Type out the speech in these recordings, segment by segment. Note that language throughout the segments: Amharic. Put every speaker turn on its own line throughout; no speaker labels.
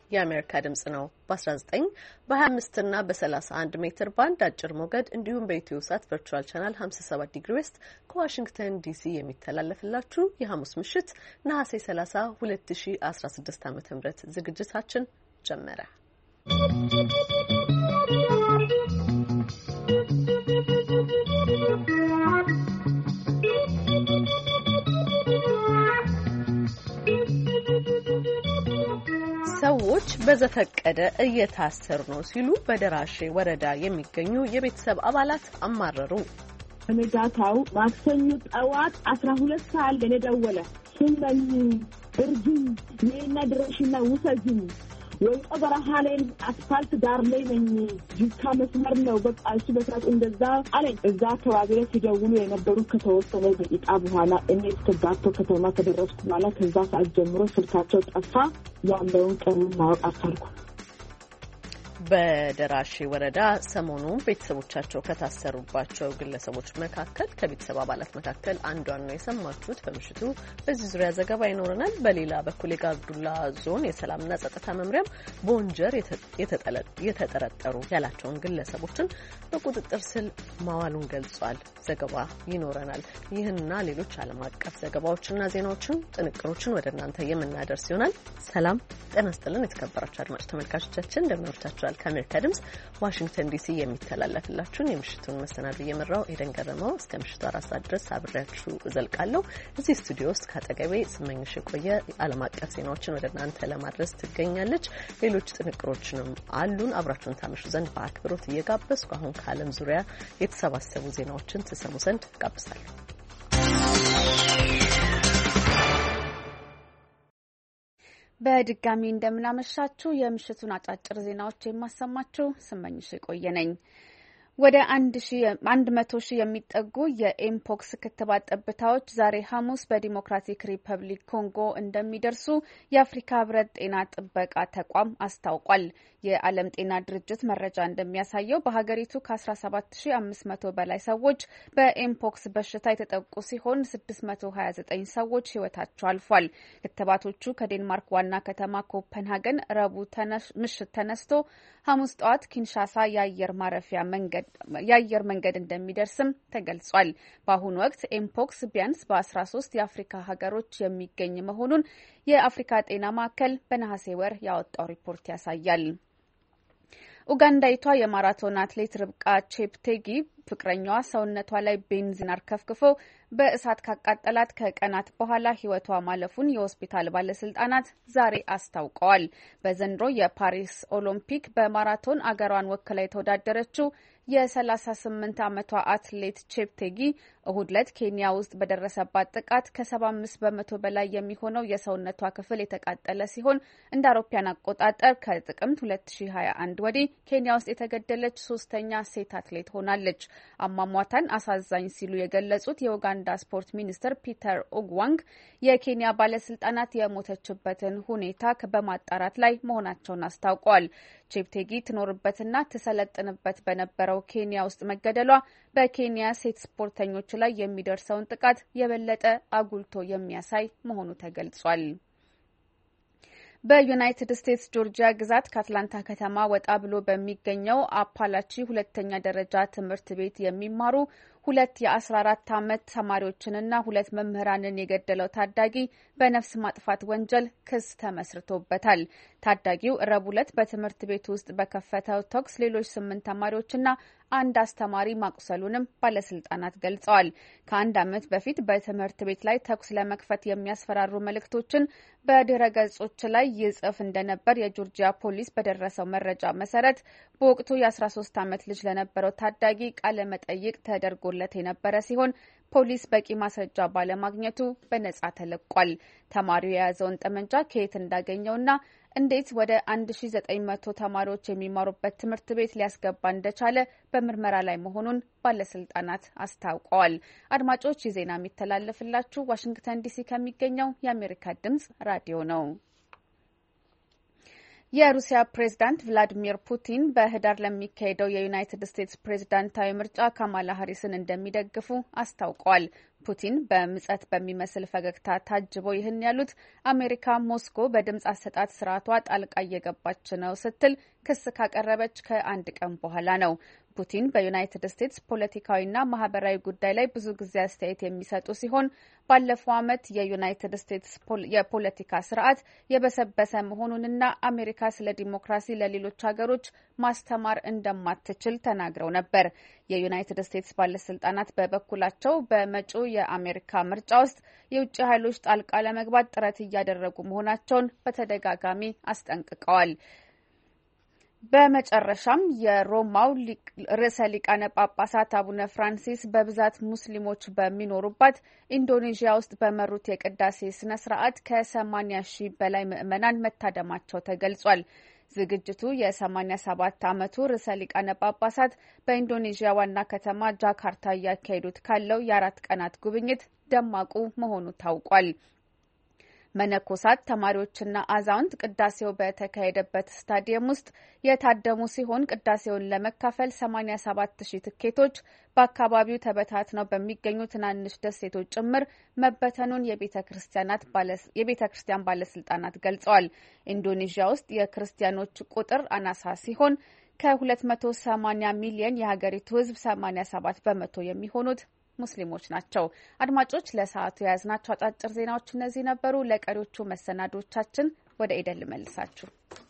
የአሜሪካ ድምጽ ነው። በ19 በ25 እና በ31 ሜትር ባንድ አጭር ሞገድ እንዲሁም በኢትዮ ሳት ቨርቹዋል ቻናል 57 ዲግሪ ዌስት ከዋሽንግተን ዲሲ የሚተላለፍላችሁ የሐሙስ ምሽት ነሐሴ 30 2016 ዓ.ም ዝግጅታችን ጀመረ። ሰዎች በዘፈቀደ እየታሰሩ ነው ሲሉ በደራሼ ወረዳ የሚገኙ የቤተሰብ አባላት አማረሩ።
በነጋታው ማክሰኞ ጠዋት 12 ሰዓት ለኔ ደወለ። ስንበኝ እርጅኝ ነይና ድረሽና ውሰጂኝ ወይስ በረሃሌን አስፋልት ዳር ላይ ነኝ ጅካ መስመር ነው በቃ እሺ በሰዓት እንደዛ አለኝ። እዛ አካባቢ ላይ ሲደውሉ የነበሩ ከተወሰነ ደቂቃ በኋላ እኔ እስከጋቶ ከተማ ከደረስኩ በኋላ ከዛ ሰዓት ጀምሮ ስልካቸው ጠፋ። ያለውን ቀን ማወቅ አልቻልኩ።
በደራሼ ወረዳ ሰሞኑን ቤተሰቦቻቸው ከታሰሩባቸው ግለሰቦች መካከል ከቤተሰብ አባላት መካከል አንዷን ነው የሰማችሁት። በምሽቱ በዚህ ዙሪያ ዘገባ ይኖረናል። በሌላ በኩል የጋርዱላ ዞን የሰላምና ጸጥታ መምሪያም በወንጀል የተጠረጠሩ ያላቸውን ግለሰቦችን በቁጥጥር ስር ማዋሉን ገልጿል። ዘገባ ይኖረናል። ይህንና ሌሎች ዓለም አቀፍ ዘገባዎችና ዜናዎችን ጥንቅሮችን ወደ እናንተ የምናደርስ ይሆናል። ሰላም ጤና ይስጥልን። የተከበራችሁ አድማጭ ተመልካቾቻችን እንደምን አምሽታችኋል? ከአሜሪካ ድምጽ ዋሽንግተን ዲሲ የሚተላለፍላችሁን የምሽቱን መሰናዶ እየመራው ኤደን ገረመው እስከ ምሽቱ 4 ሰዓት ድረስ አብሬያችሁ እዘልቃለሁ። እዚህ ስቱዲዮ ውስጥ ከአጠገቤ ስመኝሽ የቆየ ዓለም አቀፍ ዜናዎችን ወደ እናንተ ለማድረስ ትገኛለች። ሌሎች ጥንቅሮችንም አሉን። አብራችሁን ታመሹ ዘንድ በአክብሮት እየጋበዝኩ አሁን ከዓለም ዙሪያ የተሰባሰቡ ዜናዎችን ትሰሙ ዘንድ ጋብዛለሁ።
በድጋሚ እንደምናመሻችሁ የምሽቱን አጫጭር ዜናዎች የማሰማችሁ ስመኝሽ የቆየ ነኝ። ወደ 100 ሺህ የሚጠጉ የኤምፖክስ ክትባት ጠብታዎች ዛሬ ሐሙስ በዲሞክራቲክ ሪፐብሊክ ኮንጎ እንደሚደርሱ የአፍሪካ ሕብረት ጤና ጥበቃ ተቋም አስታውቋል። የዓለም ጤና ድርጅት መረጃ እንደሚያሳየው በሀገሪቱ ከ17500 በላይ ሰዎች በኤምፖክስ በሽታ የተጠቁ ሲሆን 629 ሰዎች ሕይወታቸው አልፏል። ክትባቶቹ ከዴንማርክ ዋና ከተማ ኮፐንሃገን ረቡዕ ምሽት ተነስቶ ሐሙስ ጠዋት ኪንሻሳ የአየር መንገድ እንደሚደርስም ተገልጿል። በአሁኑ ወቅት ኤምፖክስ ቢያንስ በ13 የአፍሪካ ሀገሮች የሚገኝ መሆኑን የአፍሪካ ጤና ማዕከል በነሐሴ ወር ያወጣው ሪፖርት ያሳያል። ኡጋንዳዊቷ የማራቶን አትሌት ርብቃ ቼፕቴጊ ፍቅረኛዋ ሰውነቷ ላይ ቤንዚን አርከፍክፎ በእሳት ካቃጠላት ከቀናት በኋላ ሕይወቷ ማለፉን የሆስፒታል ባለስልጣናት ዛሬ አስታውቀዋል። በዘንድሮ የፓሪስ ኦሎምፒክ በማራቶን አገሯን ወክላ የተወዳደረችው የ38 ዓመቷ አትሌት ቼፕቴጊ እሁድ ዕለት ኬንያ ውስጥ በደረሰባት ጥቃት ከ75 በመቶ በላይ የሚሆነው የሰውነቷ ክፍል የተቃጠለ ሲሆን እንደ አውሮፓውያን አቆጣጠር ከጥቅምት 2021 ወዲህ ኬንያ ውስጥ የተገደለች ሶስተኛ ሴት አትሌት ሆናለች። አሟሟታን አሳዛኝ ሲሉ የገለጹት የኡጋንዳ ስፖርት ሚኒስትር ፒተር ኦግዋንግ የኬንያ ባለስልጣናት የሞተችበትን ሁኔታ በማጣራት ላይ መሆናቸውን አስታውቀዋል። ቼፕቴጊ ትኖርበትና ትሰለጥንበት በነበረው ኬንያ ውስጥ መገደሏ በኬንያ ሴት ስፖርተኞች ላይ የሚደርሰውን ጥቃት የበለጠ አጉልቶ የሚያሳይ መሆኑ ተገልጿል። በዩናይትድ ስቴትስ ጆርጂያ ግዛት ከአትላንታ ከተማ ወጣ ብሎ በሚገኘው አፓላቺ ሁለተኛ ደረጃ ትምህርት ቤት የሚማሩ 2 የ14 ዓመት ተማሪዎችንና 2 መምህራንን የገደለው ታዳጊ በነፍስ ማጥፋት ወንጀል ክስ ተመስርቶበታል። ታዳጊው ረቡዕ ዕለት በትምህርት ቤት ውስጥ በከፈተው ተኩስ ሌሎች 8 ተማሪዎችና አንድ አስተማሪ ማቁሰሉንም ባለስልጣናት ገልጸዋል። ከአንድ ዓመት በፊት በትምህርት ቤት ላይ ተኩስ ለመክፈት የሚያስፈራሩ መልእክቶችን በድረ ገጾች ላይ ይጽፍ እንደነበር የጆርጂያ ፖሊስ በደረሰው መረጃ መሰረት በወቅቱ የ13 ዓመት ልጅ ለነበረው ታዳጊ ቃለ መጠይቅ ተደርጎለት የነበረ ሲሆን ፖሊስ በቂ ማስረጃ ባለማግኘቱ በነጻ ተለቋል። ተማሪው የያዘውን ጠመንጃ ከየት እንዳገኘውና እንዴት ወደ 1900 ተማሪዎች የሚማሩበት ትምህርት ቤት ሊያስገባ እንደቻለ በምርመራ ላይ መሆኑን ባለስልጣናት አስታውቀዋል። አድማጮች፣ ይህ ዜና የሚተላለፍላችሁ ዋሽንግተን ዲሲ ከሚገኘው የአሜሪካ ድምጽ ራዲዮ ነው። የሩሲያ ፕሬዝዳንት ቭላዲሚር ፑቲን በህዳር ለሚካሄደው የዩናይትድ ስቴትስ ፕሬዝዳንታዊ ምርጫ ካማላ ሃሪስን እንደሚደግፉ አስታውቀዋል። ፑቲን በምጸት በሚመስል ፈገግታ ታጅበው ይህን ያሉት አሜሪካ ሞስኮ በድምጽ አሰጣጥ ስርዓቷ ጣልቃ እየገባች ነው ስትል ክስ ካቀረበች ከአንድ ቀን በኋላ ነው። ፑቲን በዩናይትድ ስቴትስ ፖለቲካዊና ማህበራዊ ጉዳይ ላይ ብዙ ጊዜ አስተያየት የሚሰጡ ሲሆን ባለፈው ዓመት የዩናይትድ ስቴትስ የፖለቲካ ስርዓት የበሰበሰ መሆኑንና አሜሪካ ስለ ዲሞክራሲ ለሌሎች ሀገሮች ማስተማር እንደማትችል ተናግረው ነበር። የዩናይትድ ስቴትስ ባለስልጣናት በበኩላቸው በመጪው የአሜሪካ ምርጫ ውስጥ የውጭ ኃይሎች ጣልቃ ለመግባት ጥረት እያደረጉ መሆናቸውን በተደጋጋሚ አስጠንቅቀዋል። በመጨረሻም የሮማው ርዕሰ ሊቃነ ጳጳሳት አቡነ ፍራንሲስ በብዛት ሙስሊሞች በሚኖሩባት ኢንዶኔዥያ ውስጥ በመሩት የቅዳሴ ስነ ስርዓት ከ80 ሺህ በላይ ምዕመናን መታደማቸው ተገልጿል። ዝግጅቱ የ87 ዓመቱ ርዕሰ ሊቃነ ጳጳሳት በኢንዶኔዥያ ዋና ከተማ ጃካርታ እያካሄዱት ካለው የ4 ቀናት ጉብኝት ደማቁ መሆኑ ታውቋል። መነኮሳት፣ ተማሪዎችና አዛውንት ቅዳሴው በተካሄደበት ስታዲየም ውስጥ የታደሙ ሲሆን ቅዳሴውን ለመካፈል 87,000 ትኬቶች በአካባቢው ተበታትነው በሚገኙ ትናንሽ ደሴቶች ጭምር መበተኑን የቤተ ክርስቲያን ባለስልጣናት ገልጸዋል። ኢንዶኔዥያ ውስጥ የክርስቲያኖች ቁጥር አናሳ ሲሆን ከ280 ሚሊዮን የሀገሪቱ ሕዝብ 87 በመቶ የሚሆኑት ሙስሊሞች ናቸው። አድማጮች ለሰዓቱ የያዝናቸው አጫጭር ዜናዎች እነዚህ ነበሩ። ለቀሪዎቹ መሰናዶቻችን ወደ ኤደን ልመልሳችሁ።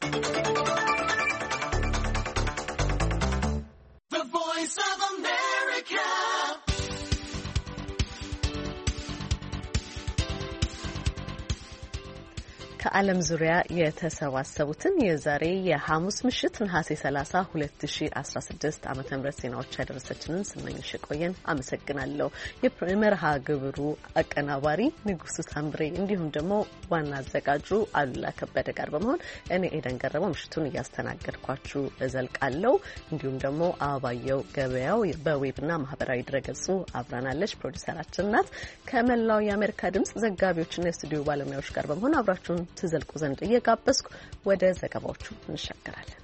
ከዓለም ዙሪያ የተሰባሰቡትን የዛሬ የሐሙስ ምሽት ነሐሴ 30 2016 ዓመተ ምህረት ዜናዎች ያደረሰችንን ስመኝሽ ቆየን አመሰግናለሁ። የመርሃ ግብሩ አቀናባሪ ንጉሱ ታምሬ እንዲሁም ደግሞ ዋና አዘጋጁ አሉላ ከበደ ጋር በመሆን እኔ ኤደን ገረመው ምሽቱን እያስተናገድኳችሁ እዘልቃለሁ። እንዲሁም ደግሞ አባየው ገበያው በዌብና ማህበራዊ ድረገጹ አብራናለች። ፕሮዲውሰራችን ናት። ከመላው የአሜሪካ ድምጽ ዘጋቢዎችና የስቱዲዮ ባለሙያዎች ጋር በመሆን አብራችሁን ትዘልቁ ዘንድ እየጋበዝኩ ወደ ዘገባዎቹ እንሻገራለን።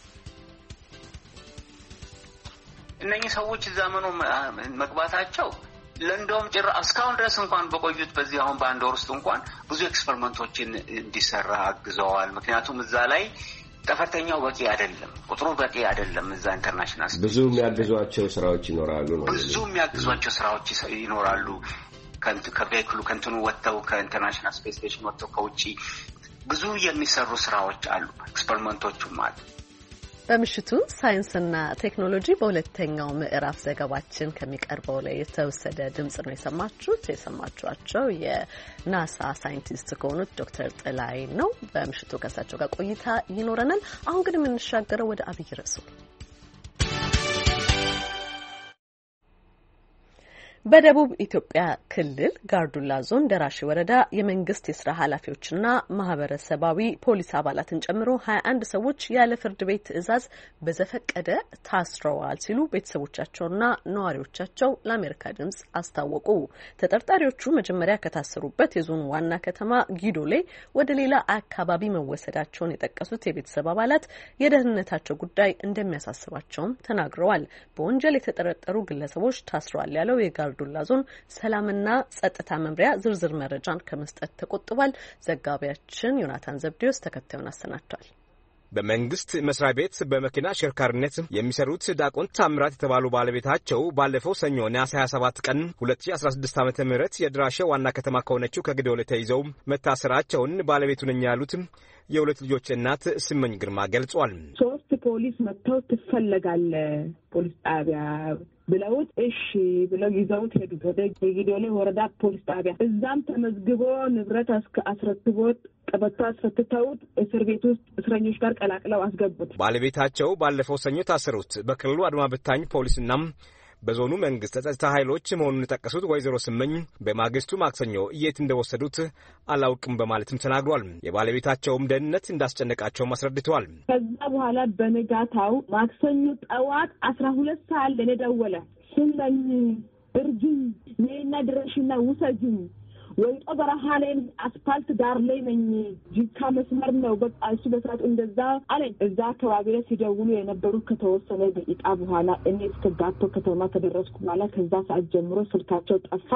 እነኚህ ሰዎች እዛ መግባታቸው ለእንደውም እስካሁን ድረስ እንኳን በቆዩት በዚህ አሁን በአንድ ወር ውስጥ እንኳን ብዙ ኤክስፐሪመንቶችን እንዲሰራ አግዘዋል። ምክንያቱም እዛ ላይ ጠፈርተኛው በቂ አይደለም፣ ቁጥሩ በቂ አይደለም። እዛ ኢንተርናሽናል
ብዙ የሚያግዟቸው ስራዎች ይኖራሉ ነው
ብዙ የሚያግዟቸው ስራዎች ይኖራሉ። ከቬክሉ ከንትኑ ወጥተው ከኢንተርናሽናል ስፔስ ስቴሽን ወጥተው ከውጪ ብዙ የሚሰሩ ስራዎች አሉ፣ ኤክስፐሪመንቶችም አሉ።
በምሽቱ ሳይንስና ቴክኖሎጂ በሁለተኛው ምዕራፍ ዘገባችን ከሚቀርበው ላይ የተወሰደ ድምጽ ነው የሰማችኋቸው የናሳ ሳይንቲስት ከሆኑት ዶክተር ጥላይ ነው። በምሽቱ ከሳቸው ጋር ቆይታ ይኖረናል። አሁን ግን የምንሻገረው ወደ አብይ ርዕሱ በደቡብ ኢትዮጵያ ክልል ጋርዱላ ዞን ደራሼ ወረዳ የመንግስት የስራ ኃላፊዎችና ማህበረሰባዊ ፖሊስ አባላትን ጨምሮ 21 ሰዎች ያለ ፍርድ ቤት ትዕዛዝ በዘፈቀደ ታስረዋል ሲሉ ቤተሰቦቻቸውና ነዋሪዎቻቸው ለአሜሪካ ድምጽ አስታወቁ። ተጠርጣሪዎቹ መጀመሪያ ከታሰሩበት የዞኑ ዋና ከተማ ጊዶሌ ወደ ሌላ አካባቢ መወሰዳቸውን የጠቀሱት የቤተሰብ አባላት የደህንነታቸው ጉዳይ እንደሚያሳስባቸውም ተናግረዋል። በወንጀል የተጠረጠሩ ግለሰቦች ታስረዋል ያለው ዱላ ዞን ሰላምና ጸጥታ መምሪያ ዝርዝር መረጃን ከመስጠት ተቆጥቧል። ዘጋቢያችን ዮናታን ዘብዴዎስ ተከታዩን አሰናድቷል።
በመንግስት መስሪያ ቤት በመኪና አሽከርካሪነት የሚሰሩት ዳቆን ታምራት የተባሉ ባለቤታቸው ባለፈው ሰኞ ነሐሴ 27 ቀን 2016 ዓ.ም የድራሼ ዋና ከተማ ከሆነችው ከግዶሌ ተይዘው መታሰራቸውን ባለቤቱ ነኝ ያሉት የሁለት ልጆች እናት ስመኝ ግርማ ገልጿል።
3 ፖሊስ መጥተው ትፈለጋለ ፖሊስ ጣቢያ ብለውት እሺ ብለው ይዘውት ሄዱ ወደ ጊዶሌ ወረዳ ፖሊስ ጣቢያ። እዛም ተመዝግቦ ንብረት አስረክቦት ቀበቶ አስፈትተውት እስር ቤት ውስጥ እስረኞች ጋር ቀላቅለው አስገቡት።
ባለቤታቸው ባለፈው ሰኞ ታሰሩት በክልሉ አድማ በታኝ ፖሊስና በዞኑ መንግስት ጸጥታ ኃይሎች መሆኑን የጠቀሱት ወይዘሮ ስመኝ በማግስቱ ማክሰኞ የት እንደወሰዱት አላውቅም በማለትም ተናግሯል። የባለቤታቸውም ደህንነት እንዳስጨነቃቸውም አስረድተዋል።
ከዛ በኋላ በነጋታው ማክሰኞ ጠዋት 12 ሰዓት ለኔ ደወለ። ስመኝ እርጅኝ ነይና ድረሽና ውሰጂኝ ወይጦ በረሃ ላይ አስፋልት ዳር ላይ ነኝ ጂካ መስመር ነው በቃ እሱ በሰዓቱ እንደዛ አለኝ። እዛ አካባቢ ላይ ሲደውሉ የነበሩ ከተወሰነ ደቂቃ በኋላ እኔ እስከ ጋቶ ከተማ ከደረስኩ በኋላ ከዛ ሰዓት ጀምሮ ስልካቸው ጠፋ።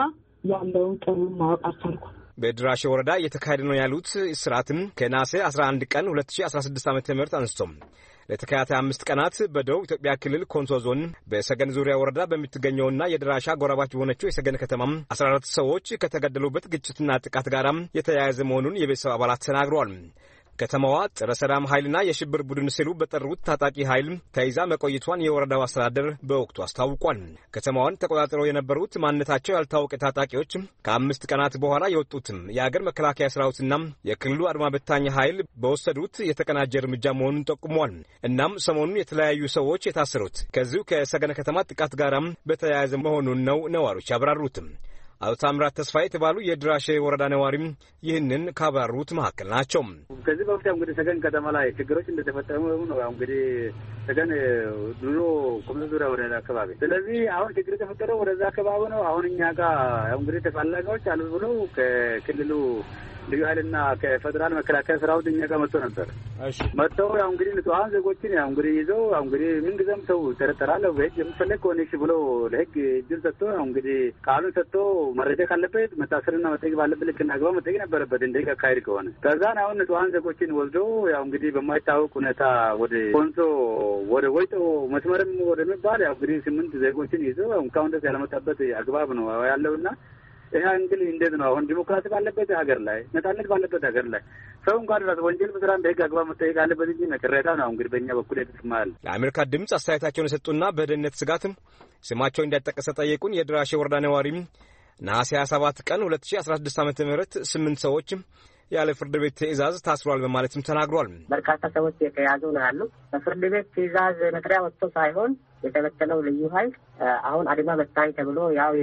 ያለውን ቀኑን ማወቅ አልቻልኩም።
በድራሼ ወረዳ እየተካሄደ ነው ያሉት እስራትም ከነሐሴ 11 ቀን 2016 ዓ.ም አንስቶ ለተከታታይ 5 ቀናት በደቡብ ኢትዮጵያ ክልል ኮንሶ ዞን በሰገን ዙሪያ ወረዳ በሚገኘውና የድራሻ ጎራባች በሆነችው የሰገን ከተማ 14 ሰዎች ከተገደሉበት ግጭትና ጥቃት ጋር የተያያዘ መሆኑን የቤተሰብ አባላት ተናግረዋል። ከተማዋ ጸረ ሰላም ኃይልና የሽብር ቡድን ሲሉ በጠሩት ታጣቂ ኃይል ተይዛ መቆየቷን የወረዳው አስተዳደር በወቅቱ አስታውቋል። ከተማዋን ተቆጣጥረው የነበሩት ማንነታቸው ያልታወቀ ታጣቂዎች ከ5 ቀናት በኋላ የወጡትም የአገር መከላከያ ሰራዊትና የክልሉ አድማ በታኝ ኃይል በወሰዱት የተቀናጀ እርምጃ መሆኑን ጠቁሟል። እናም ሰሞኑን የተለያዩ ሰዎች የታሰሩት ከዚሁ ከሰገነ ከተማ ጥቃት ጋራም በተያያዘ መሆኑን ነው ነዋሪዎች ያብራሩት። አቶ ታምራት ተስፋዬ የተባሉ የድራሼ ወረዳ ነዋሪም ይህንን ካብራሩት መካከል ናቸው።
ከዚህ በፊት እንግዲህ ሰገን ከተማ ላይ ችግሮች እንደተፈጠሩ ነው። እንግዲህ ሰገን ድሮ ኮምሶ ዙሪያ ወረዳ አካባቢ፣ ስለዚህ አሁን ችግር የተፈጠረው ወደዛ አካባቢ ነው። አሁን እኛ ጋር እንግዲህ ተፈላጊዎች አሉ ብለው ከክልሉ ልዩ ኃይልና ከፌደራል መከላከያ ሰራዊት እኛ ጋር መጥቶ ነበር። መጥተው ያው እንግዲህ ንጹሃን ዜጎችን ያው እንግዲህ ይዘው ያው እንግዲህ ምን ጊዜም ሰው ተረጠራለ በህግ የምፈለግ ከሆነሽ ብሎ ለህግ እጅል ሰጥቶ ያው እንግዲህ ቃሉን ሰጥቶ መረጃ ካለበት መታሰርና መጠየቅ ባለበት ልክ እና አግባብ መጠየቅ ነበረበት እንደ አካሄድ ከሆነ። ከዛን አሁን ንጹሃን ዜጎችን ወስዶ ያው እንግዲህ በማይታወቅ ሁኔታ ወደ ኮንሶ ወደ ወይጦ መስመርም ወደሚባል ያው እንግዲህ 8 ዜጎችን ይዘው ያው እንኳን ደስ ያለመጣበት አግባብ ነው ያለውና ይሄ እንግዲህ እንዴት ነው አሁን ዲሞክራሲ ባለበት ሀገር ላይ ነጻነት ባለበት ሀገር ላይ ሰው እንኳን ራስ ወንጀል መስራ እንደህግ አግባብ መጠየቅ አለበት እንጂ መከረታ ነው እንግዲህ በእኛ በኩል የተስማል።
ለአሜሪካ ድምጽ አስተያየታቸውን የሰጡና በደህንነት ስጋትም ስማቸው እንዳይጠቀስ ጠየቁን የድራሼ ወረዳ ነዋሪም ነሐሴ 27 ቀን 2016 ዓ.ም 8 ሰዎች ያለ ፍርድ ቤት ትዕዛዝ ታስሯል በማለትም ተናግሯል።
በርካታ ሰዎች የተያዙ ነው ያሉ። በፍርድ ቤት ትዕዛዝ መጥሪያ ወጥቶ ሳይሆን የተበተነው ልዩ ኃይል አሁን አድማ በታኝ ተብሎ ያው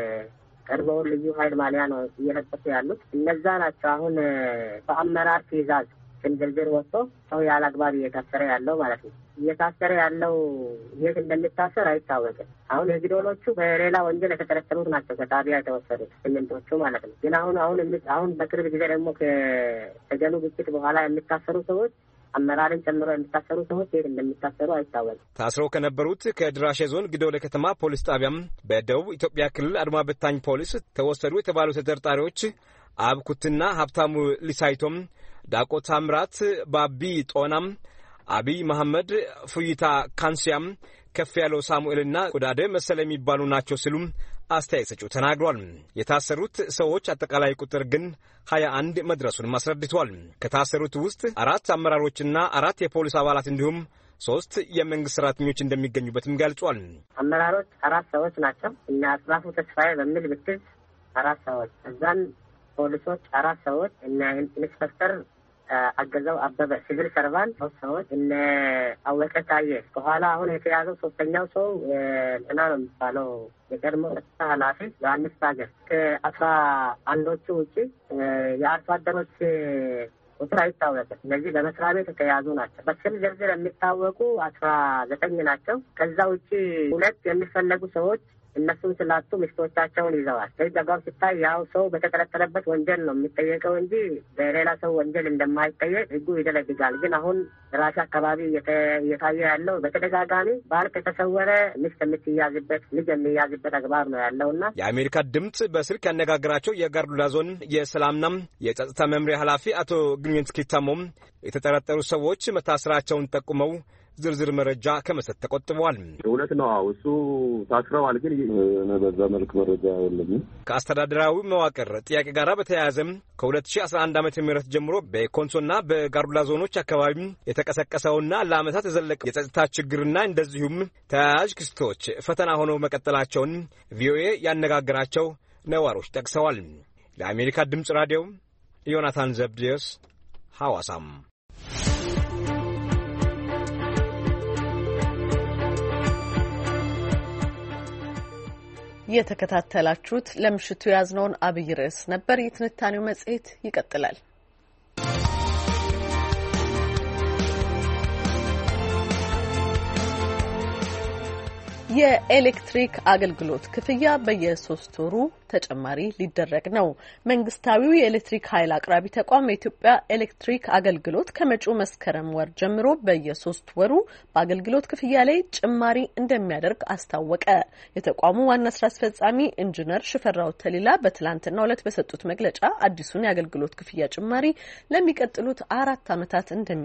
ቀድሞውን ልዩ ኃይል ማሊያ ነው እየለበሱ ያሉት እነዛ ናቸው። አሁን በአመራር ትዕዛዝ ዝርዝር ወጥቶ ሰው ያለ አግባብ እየታሰረ ያለው ማለት ነው። እየታሰረ ያለው የት እንደሚታሰር አይታወቅም። አሁን የግዶሎቹ በሌላ ወንጀል የተጠረጠሩት ናቸው ከጣቢያ የተወሰዱት 8ቶቹ ማለት ነው። ግን አሁን በቅርብ ጊዜ ደግሞ ከሰገኑ ግጭት በኋላ የሚታሰሩ ሰዎች አመራርን ጨምሮ የሚታሰሩ ሰዎች የት እንደሚታሰሩ አይታወቅም።
ታስረው ከነበሩት ከድራሼ ዞን ግዶለ ከተማ ፖሊስ ጣቢያም በደቡብ ኢትዮጵያ ክልል አድማ በታኝ ፖሊስ ተወሰዱ የተባሉ ተጠርጣሪዎች አብኩትና ሀብታሙ ሊሳይቶም፣ ዳቆ ታምራት፣ ባቢ ጦናም፣ አቢይ መሐመድ፣ ፉይታ ካንሲያም፣ ከፍ ያለው ሳሙኤልና ቁዳደ መሰለ የሚባሉ ናቸው ሲሉም አስተያየት ሰጪው ተናግሯል። የታሰሩት ሰዎች አጠቃላይ ቁጥር ግን 21 መድረሱን አስረድቷል። ከታሰሩት ውስጥ 4 አመራሮችና 4 የፖሊስ አባላት እንዲሁም 3 የመንግስት ሰራተኞች እንደሚገኙበትም ገልጿል።
አመራሮች 4 ሰዎች ናቸው እና አስራፉ ተስፋዬ በሚል ብትል 4 ሰዎች፣ እዛን ፖሊሶች 4 ሰዎች እና ኢንስፔክተር አገዛው አበበ ሲቪል ሰርቫንት 3 ሰዎች እነ አወቀ ታየ ከኋላ አሁን የተያዘው 3ኛው ሰው እና ነው የሚባለው የቀድሞ ኃላፊ ዮሐንስ ታገር ከ11ዎቹ ውጪ የአርሶ አደሮች ቁጥር አይታወቅም። እነዚህ በመስሪያ ቤት የተያዙ ናቸው። በስም ዝርዝር የሚታወቁ 19 ናቸው። ከዛ ውጪ 2 የሚፈለጉ ሰዎች እነሱን ስላጡ ሚስቶቻቸውን ይዘዋል። ስለዚህ አግባብ ሲታይ ያው ሰው በተጠረጠረበት ወንጀል ነው የሚጠየቀው እንጂ በሌላ ሰው ወንጀል እንደማይጠየቅ ሕጉ ይደነግጋል። ግን አሁን ራሻ አካባቢ እየታየ ያለው በተደጋጋሚ ባል ከተሰወረ ሚስት የምትያዝበት ልጅ የሚያዝበት አግባብ ነው ያለውና
የአሜሪካ ድምጽ በስልክ ያነጋገራቸው የጋርዱላ ዞን የሰላምና የጸጥታ መምሪያ ኃላፊ አቶ ግንኙነት ኪታሞም የተጠረጠሩ ሰዎች መታሰራቸውን ጠቁመው ዝርዝር መረጃ ከመስጠት ተቆጥበዋል።
እውነት ነው እሱ ታስረዋል፣ ግን በዛ መልክ መረጃ የለኝም።
ከአስተዳደራዊ መዋቅር ጥያቄ ጋር በተያያዘም ከ2011 ዓ.ም ጀምሮ በኮንሶና በጋርዱላ ዞኖች አካባቢ የተቀሰቀሰውና ለዓመታት የዘለቀ የጸጥታ ችግርና እንደዚሁም ተያያዥ ክስቶች ፈተና ሆነው መቀጠላቸውን ቪኦኤ ያነጋገራቸው ነዋሪዎች ጠቅሰዋል። ለአሜሪካ ድምጽ ራዲዮ ዮናታን ዘብዲዮስ ሐዋሳም።
የተከታተላችሁት ለምሽቱ ያዝነውን አብይ ርዕስ ነበር። የትንታኔው መጽሔት ይቀጥላል። የኤሌክትሪክ አገልግሎት ክፍያ በየ3 ወሩ ተጨማሪ ሊደረግ ነው። መንግስታዊው የኤሌክትሪክ ኃይል አቅራቢ ተቋም የኢትዮጵያ ኤሌክትሪክ አገልግሎት ከመጪው መስከረም ወር ጀምሮ በየ3 ወሩ በአገልግሎት ክፍያ ላይ ጭማሪ እንደሚያደርግ አስታወቀ። የተቋሙ ዋና ስራ አስፈጻሚ ኢንጂነር ሽፈራው ተሊላ በትላንትናው ዕለት በሰጡት መግለጫ አዲሱን የአገልግሎት ክፍያ ጭማሪ ለሚቀጥሉት 4 ዓመታት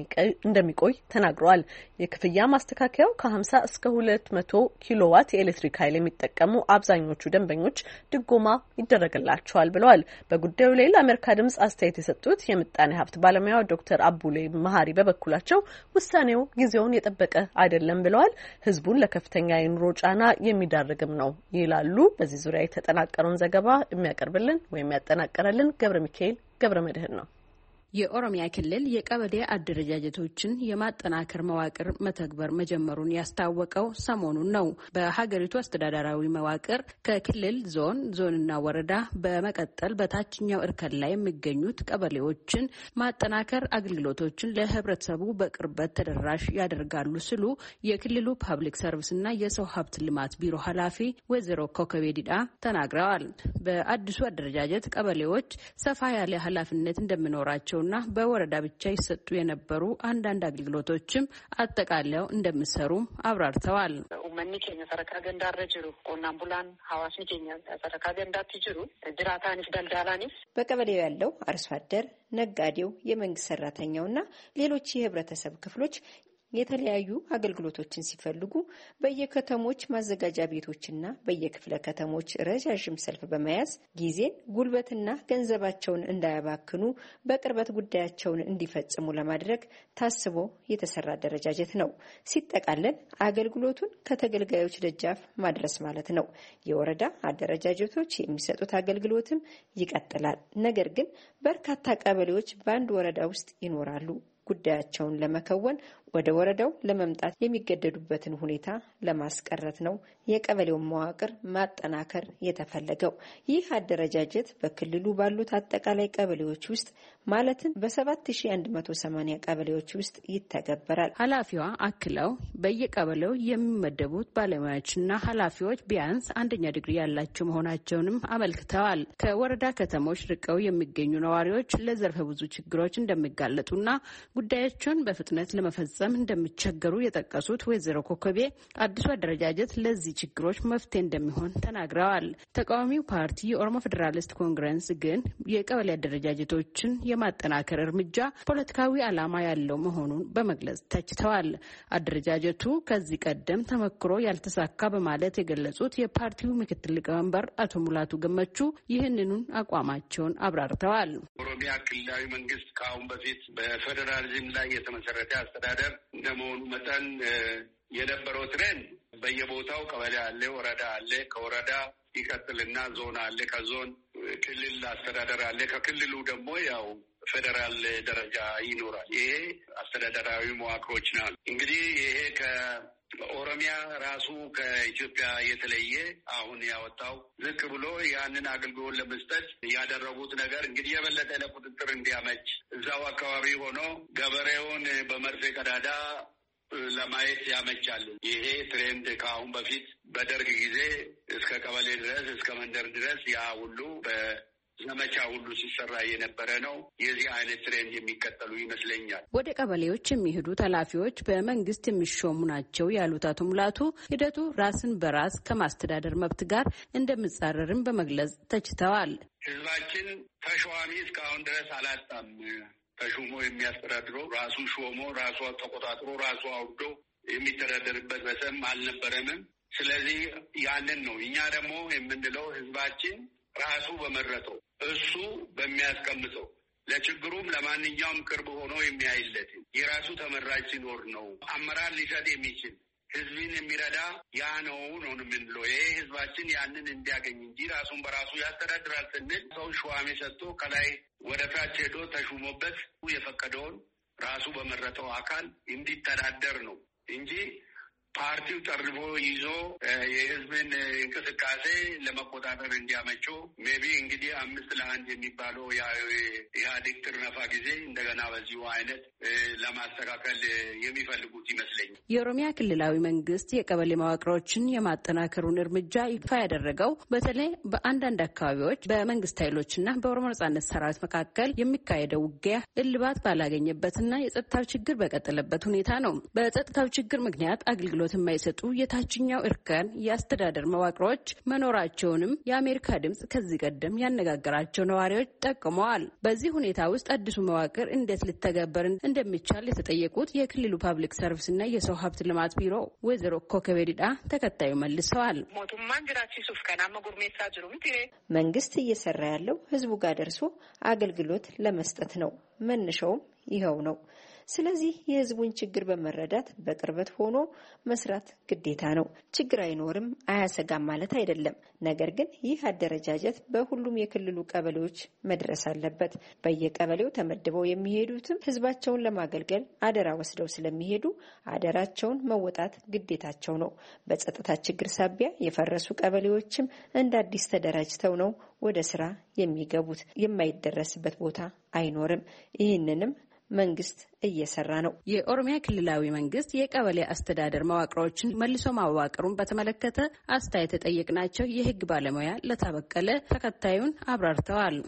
እንደሚቆይ ተናግረዋል። የክፍያ ማስተካከያው ከ50 እስከ 200 ኪሎዋት የኤሌክትሪክ ኃይል የሚጠቀሙ አብዛኞቹ ደንበኞች ድጎማ ይደረግላቸዋል ብለዋል። በጉዳዩ ላይ ለአሜሪካ ድምጽ አስተያየት የሰጡት የምጣኔ ሀብት ባለሙያው ዶክተር አቡሌ መሀሪ በበኩላቸው ውሳኔው ጊዜውን የጠበቀ አይደለም ብለዋል። ህዝቡን ለከፍተኛ የኑሮ ጫና የሚዳርግም ነው ይላሉ። በዚህ ዙሪያ የተጠናቀረውን ዘገባ የሚያቀርብልን ወይም ያጠናቀረልን ገብረ ሚካኤል ገብረ መድህን ነው።
የኦሮሚያ ክልል የቀበሌ አደረጃጀቶችን የማጠናከር መዋቅር መተግበር መጀመሩን ያስታወቀው ሰሞኑን ነው። በሀገሪቱ አስተዳደራዊ መዋቅር ከክልል ዞንና ወረዳ በመቀጠል በታችኛው እርከን ላይ የሚገኙት ቀበሌዎችን ማጠናከር አገልግሎቶችን ለህብረተሰቡ በቅርበት ተደራሽ ያደርጋሉ ሲሉ የክልሉ ፐብሊክ ሰርቪስና የሰው ሀብት ልማት ቢሮ ኃላፊ ወይዘሮ ኮከቤ ዲዳ ተናግረዋል። በአዲሱ አደረጃጀት ቀበሌዎች ሰፋ ያለ ኃላፊነት እንደሚኖራቸው እና በወረዳ ብቻ ይሰጡ የነበሩ አንዳንድ አገልግሎቶችም አጠቃለው እንደሚሰሩ አብራርተዋል።
ኡመኒ ኬኛ ሰረካ ገንዳረ ጅሩ ቆናን ቡላን ሐዋስኒ ኬኛ ሰረካ ገንዳት ጅሩ ጅራታኒስ ደልዳላኒስ
በቀበሌው ያለው አርሶ አደር፣ ነጋዴው፣ የመንግስት ሰራተኛውና ሌሎች የህብረተሰብ ክፍሎች የተለያዩ አገልግሎቶችን ሲፈልጉ በየከተሞች ማዘጋጃ ቤቶችና በየክፍለ ከተሞች ረጃጅም ሰልፍ በመያዝ ጊዜን፣ ጉልበትና ገንዘባቸውን እንዳያባክኑ በቅርበት ጉዳያቸውን እንዲፈጽሙ ለማድረግ ታስቦ የተሰራ አደረጃጀት ነው። ሲጠቃለል አገልግሎቱን ከተገልጋዮች ደጃፍ ማድረስ ማለት ነው። የወረዳ አደረጃጀቶች የሚሰጡት አገልግሎትም ይቀጥላል። ነገር ግን በርካታ ቀበሌዎች በአንድ ወረዳ ውስጥ ይኖራሉ። ጉዳያቸውን ለመከወን ወደ ወረዳው ለመምጣት የሚገደዱበትን ሁኔታ ለማስቀረት ነው የቀበሌውን መዋቅር ማጠናከር የተፈለገው። ይህ አደረጃጀት በክልሉ ባሉት አጠቃላይ ቀበሌዎች ውስጥ ማለትም በ7180 ቀበሌዎች ውስጥ ይተገበራል።
ኃላፊዋ አክለው በየቀበሌው የሚመደቡት ባለሙያዎችና ኃላፊዎች ቢያንስ አንደኛ ዲግሪ ያላቸው መሆናቸውንም አመልክተዋል። ከወረዳ ከተሞች ርቀው የሚገኙ ነዋሪዎች ለዘርፈ ብዙ ችግሮች እንደሚጋለጡና ጉዳያቸውን በፍጥነት ለመፈጸም እንደሚቸገሩ የጠቀሱት ወይዘሮ ኮከቤ አዲሱ አደረጃጀት ለዚህ ችግሮች መፍትሄ እንደሚሆን ተናግረዋል። ተቃዋሚው ፓርቲ የኦሮሞ ፌዴራሊስት ኮንግረስ ግን የቀበሌ አደረጃጀቶችን የማጠናከር እርምጃ ፖለቲካዊ ዓላማ ያለው መሆኑን በመግለጽ ተችተዋል። አደረጃጀቱ ከዚህ ቀደም ተመክሮ ያልተሳካ በማለት የገለጹት የፓርቲው ምክትል ሊቀመንበር አቶ ሙላቱ ገመቹ ይህንኑን አቋማቸውን አብራርተዋል።
ኦሮሚያ ክልላዊ መንግስት ከአሁን በፊት በፌዴራሊዝም ላይ የተመሰረተ አስተዳደር እንደመሆኑ መጠን የነበረው ትሬንድ በየቦታው ቀበሌ አለ፣ ወረዳ አለ፣ ከወረዳ ይቀጥልና ዞን አለ፣ ከዞን ክልል አስተዳደር አለ፣ ከክልሉ ደግሞ ያው ፌዴራል ደረጃ ይኖራል። ይሄ አስተዳደራዊ መዋቅሮች ናል። እንግዲህ ይሄ ኦሮሚያ ራሱ ከኢትዮጵያ የተለየ አሁን ያወጣው ዝቅ ብሎ ያንን አገልግሎት ለመስጠት ያደረጉት ነገር እንግዲህ የበለጠ ለቁጥጥር እንዲያመች እዛው አካባቢ ሆኖ ገበሬውን በመርፌ ቀዳዳ ለማየት ያመቻል። ይሄ ትሬንድ ከአሁን በፊት በደርግ ጊዜ እስከ ቀበሌ ድረስ እስከ መንደር ድረስ ያ ሁሉ ዘመቻ ሁሉ ሲሰራ የነበረ ነው። የዚህ አይነት ትሬንድ የሚከተሉ ይመስለኛል።
ወደ ቀበሌዎች የሚሄዱት ኃላፊዎች በመንግስት የሚሾሙ ናቸው ያሉት አቶ ሙላቱ ሂደቱ ራስን በራስ ከማስተዳደር መብት ጋር እንደሚጻረርም በመግለጽ ተችተዋል።
ህዝባችን ተሿሚ እስካሁን ድረስ አላጣም። ተሹሞ የሚያስተዳድረው ራሱ ሾሞ ራሱ ተቆጣጥሮ ራሱ አውርዶ የሚተዳደርበት በሰም አልነበረንም። ስለዚህ ያንን ነው እኛ ደግሞ የምንለው ህዝባችን ራሱ በመረጠው እሱ በሚያስቀምጠው ለችግሩም ለማንኛውም ቅርብ ሆኖ የሚያይለት የራሱ ተመራጭ ሲኖር ነው አመራር ሊሰጥ የሚችል ህዝብን የሚረዳ ያ ነው የምንለው። ይሄ ህዝባችን ያንን እንዲያገኝ እንጂ ራሱን በራሱ ያስተዳድራል ስንል ሰው ሹዋሜ ሰጥቶ ከላይ ወደ ታች ሄዶ ተሹሞበት የፈቀደውን ራሱ በመረጠው አካል እንዲተዳደር ነው እንጂ ፓርቲው ጠርቦ ይዞ የህዝብን እንቅስቃሴ ለመቆጣጠር እንዲያመቹ ሜቢ እንግዲህ 5-1 የሚባለው ኢህአዴግ ትርነፋ ጊዜ እንደገና በዚሁ አይነት ለማስተካከል የሚፈልጉት ይመስለኛል።
የኦሮሚያ ክልላዊ መንግስት የቀበሌ መዋቅሮችን የማጠናከሩን እርምጃ ይፋ ያደረገው በተለይ በአንዳንድ አካባቢዎች በመንግስት ኃይሎችና በኦሮሞ ነጻነት ሰራዊት መካከል የሚካሄደው ውጊያ እልባት ባላገኘበትና የጸጥታው ችግር በቀጠለበት ሁኔታ ነው። በጸጥታው ችግር ምክንያት አገልግሎት የማይሰጡ የታችኛው እርከን የአስተዳደር መዋቅሮች መኖራቸውንም የአሜሪካ ድምጽ ከዚህ ቀደም ያነጋገራቸው ነዋሪዎች ጠቅመዋል። በዚህ ሁኔታ ውስጥ አዲሱ መዋቅር እንዴት ሊተገበር እንደሚቻል የተጠየቁት የክልሉ ፓብሊክ ሰርቪስና የሰው ሀብት ልማት ቢሮ ወይዘሮ ኮከቤዲዳ ተከታዩ መልሰዋል።
መንግስት እየሰራ ያለው ህዝቡ ጋር ደርሶ አገልግሎት ለመስጠት ነው። መነሻውም ይኸው ነው። ስለዚህ የህዝቡን ችግር በመረዳት በቅርበት ሆኖ መስራት ግዴታ ነው። ችግር አይኖርም አያሰጋም ማለት አይደለም። ነገር ግን ይህ አደረጃጀት በሁሉም የክልሉ ቀበሌዎች መድረስ አለበት። በየቀበሌው ተመድበው የሚሄዱትም ህዝባቸውን ለማገልገል አደራ ወስደው ስለሚሄዱ አደራቸውን መወጣት ግዴታቸው ነው። በጸጥታ ችግር ሳቢያ የፈረሱ ቀበሌዎችም እንደ አዲስ ተደራጅተው ነው ወደ ስራ የሚገቡት። የማይደረስበት ቦታ አይኖርም። ይህንንም መንግስት እየሰራ ነው።
የኦሮሚያ ክልላዊ መንግስት የቀበሌ አስተዳደር መዋቅሮችን መልሶ ማዋቀሩን በተመለከተ አስተያየት የጠየቅናቸው የህግ ባለሙያ ለታበቀለ ተከታዩን አብራርተዋል።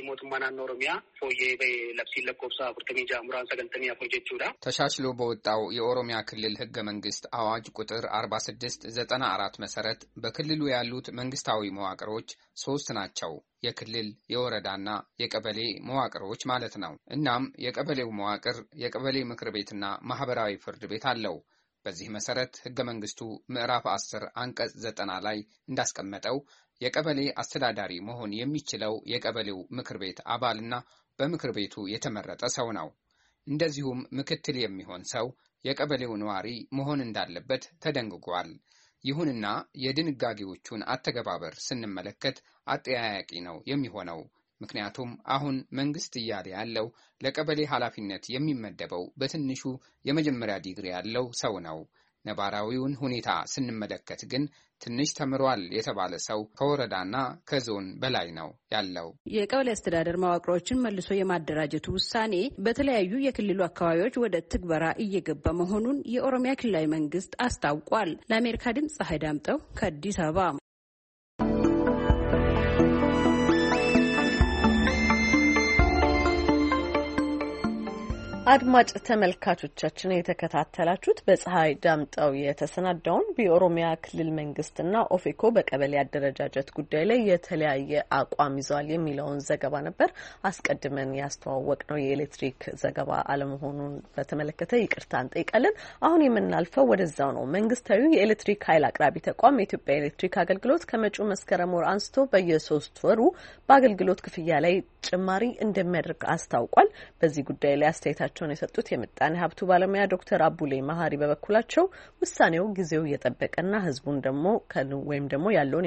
ተሻሽሎ በወጣው የኦሮሚያ ክልል ህገ መንግስት አዋጅ ቁጥር 4694 መሰረት በክልሉ ያሉት መንግስታዊ መዋቅሮች 3 ናቸው። የክልል የወረዳና የቀበሌ መዋቅሮች ማለት ነው። እናም የቀበሌው መዋቅር የቀበሌ ምክር ቤትና ማህበራዊ ፍርድ ቤት አለው። በዚህ መሰረት ህገ መንግስቱ ምዕራፍ 10 አንቀጽ 90 ላይ እንዳስቀመጠው የቀበሌ አስተዳዳሪ መሆን የሚችለው የቀበሌው ምክር ቤት አባልና በምክር ቤቱ የተመረጠ ሰው ነው። እንደዚሁም ምክትል የሚሆን ሰው የቀበሌው ነዋሪ መሆን እንዳለበት ተደንግጓል። ይሁንና የድንጋጌዎቹን አተገባበር ስንመለከት አጠያያቂ ነው የሚሆነው። ምክንያቱም አሁን መንግስት እያለ ያለው ለቀበሌ ኃላፊነት የሚመደበው በትንሹ የመጀመሪያ ዲግሪ ያለው ሰው ነው። ነባራዊውን ሁኔታ ስንመለከት ግን ትንሽ ተምሯል የተባለ ሰው ከወረዳና ከዞን በላይ ነው ያለው።
የቀበሌ አስተዳደር መዋቅሮችን መልሶ የማደራጀቱ ውሳኔ በተለያዩ የክልሉ አካባቢዎች ወደ ትግበራ እየገባ መሆኑን የኦሮሚያ ክልላዊ መንግስት አስታውቋል። ለአሜሪካ ድምጽ ፀሐይ ዳምጠው ከአዲስ አበባ።
አድማጭ ተመልካቾቻችን የተከታተላችሁት በፀሐይ ዳምጠው የተሰናዳውን በኦሮሚያ ክልል መንግስትና ኦፌኮ በቀበሌ አደረጃጀት ጉዳይ ላይ የተለያየ አቋም ይዟል የሚለውን ዘገባ ነበር። አስቀድመን ያስተዋወቅነው የኤሌክትሪክ ዘገባ አለመሆኑን በተመለከተ ይቅርታ እንጠይቃለን። አሁን የምናልፈው ወደዛው ነው። መንግስታዊ የኤሌክትሪክ ኃይል አቅራቢ ተቋም የኢትዮጵያ ኤሌክትሪክ አገልግሎት ከመጪው መስከረም ወር አንስቶ በየ3 ወሩ በአገልግሎት ክፍያ ላይ ጭማሪ እንደሚያደርግ አስታውቋል። በዚህ ጉዳይ ላይ አስተያየታቸውን የሰጡት የምጣኔ ሀብቱ ባለሙያ ዶክተር አቡሌ መሀሪ በበኩላቸው ውሳኔው ጊዜው እየጠበቀና ህዝቡን ደግሞ ያለውን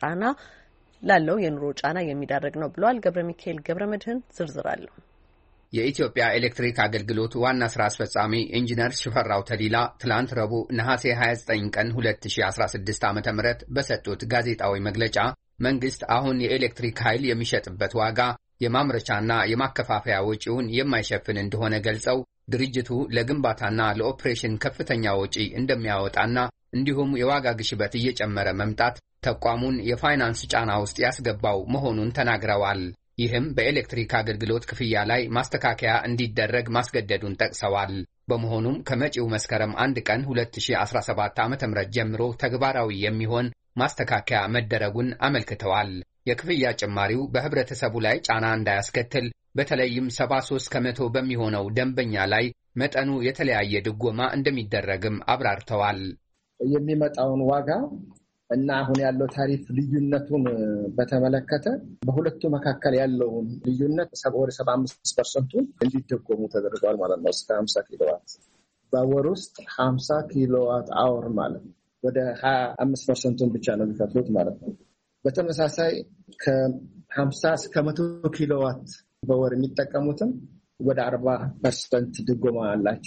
የኑሮ ጫና የሚዳረግ ነው ብለዋል። ገብረ ሚካኤል ገብረ መድህን ዝርዝር አለው።
የኢትዮጵያ ኤሌክትሪክ አገልግሎት ዋና ስራ አስፈጻሚ ኢንጂነር ሽፈራው ተዲላ ትላንት ረቡዕ ነሐሴ 29 ቀን 2016 ዓ.ም በሰጡት ጋዜጣዊ መግለጫ መንግስት አሁን የኤሌክትሪክ ኃይል የሚሸጥበት ዋጋ የማምረቻና የማከፋፈያ ወጪውን የማይሸፍን እንደሆነ ገልጸው ድርጅቱ ለግንባታና ለኦፕሬሽን ከፍተኛ ወጪ እንደሚያወጣና እንዲሁም የዋጋ ግሽበት እየጨመረ መምጣት ተቋሙን የፋይናንስ ጫና ውስጥ ያስገባው መሆኑን ተናግረዋል። ይህም በኤሌክትሪክ አገልግሎት ክፍያ ላይ ማስተካከያ እንዲደረግ ማስገደዱን ጠቅሰዋል። በመሆኑም ከመጪው መስከረም 1 ቀን 2017 ዓ.ም ጀምሮ ተግባራዊ የሚሆን ማስተካከያ መደረጉን አመልክተዋል። የክፍያ ጭማሪው በህብረተሰቡ ላይ ጫና እንዳያስከትል በተለይም 73 ከመቶ በሚሆነው ደንበኛ ላይ መጠኑ የተለያየ ድጎማ እንደሚደረግም አብራርተዋል።
የሚመጣውን ዋጋ እና አሁን ያለው ታሪፍ ልዩነቱን በተመለከተ በሁለቱ መካከል ያለውን ልዩነት ወደ 75% እንዲደጎሙ ተደርጓል ማለት ነው። እስከ 50 ኪሎዋት በወር ውስጥ 50 ኪሎዋት አወር ማለት ነው። ወደ 25% ብቻ ነው የሚከፍሉት ማለት ነው። በተመሳሳይ ከ50 እስከ 100 ኪሎዋት በወር የሚጠቀሙትም ወደ 40% ድጎማ አላቸው።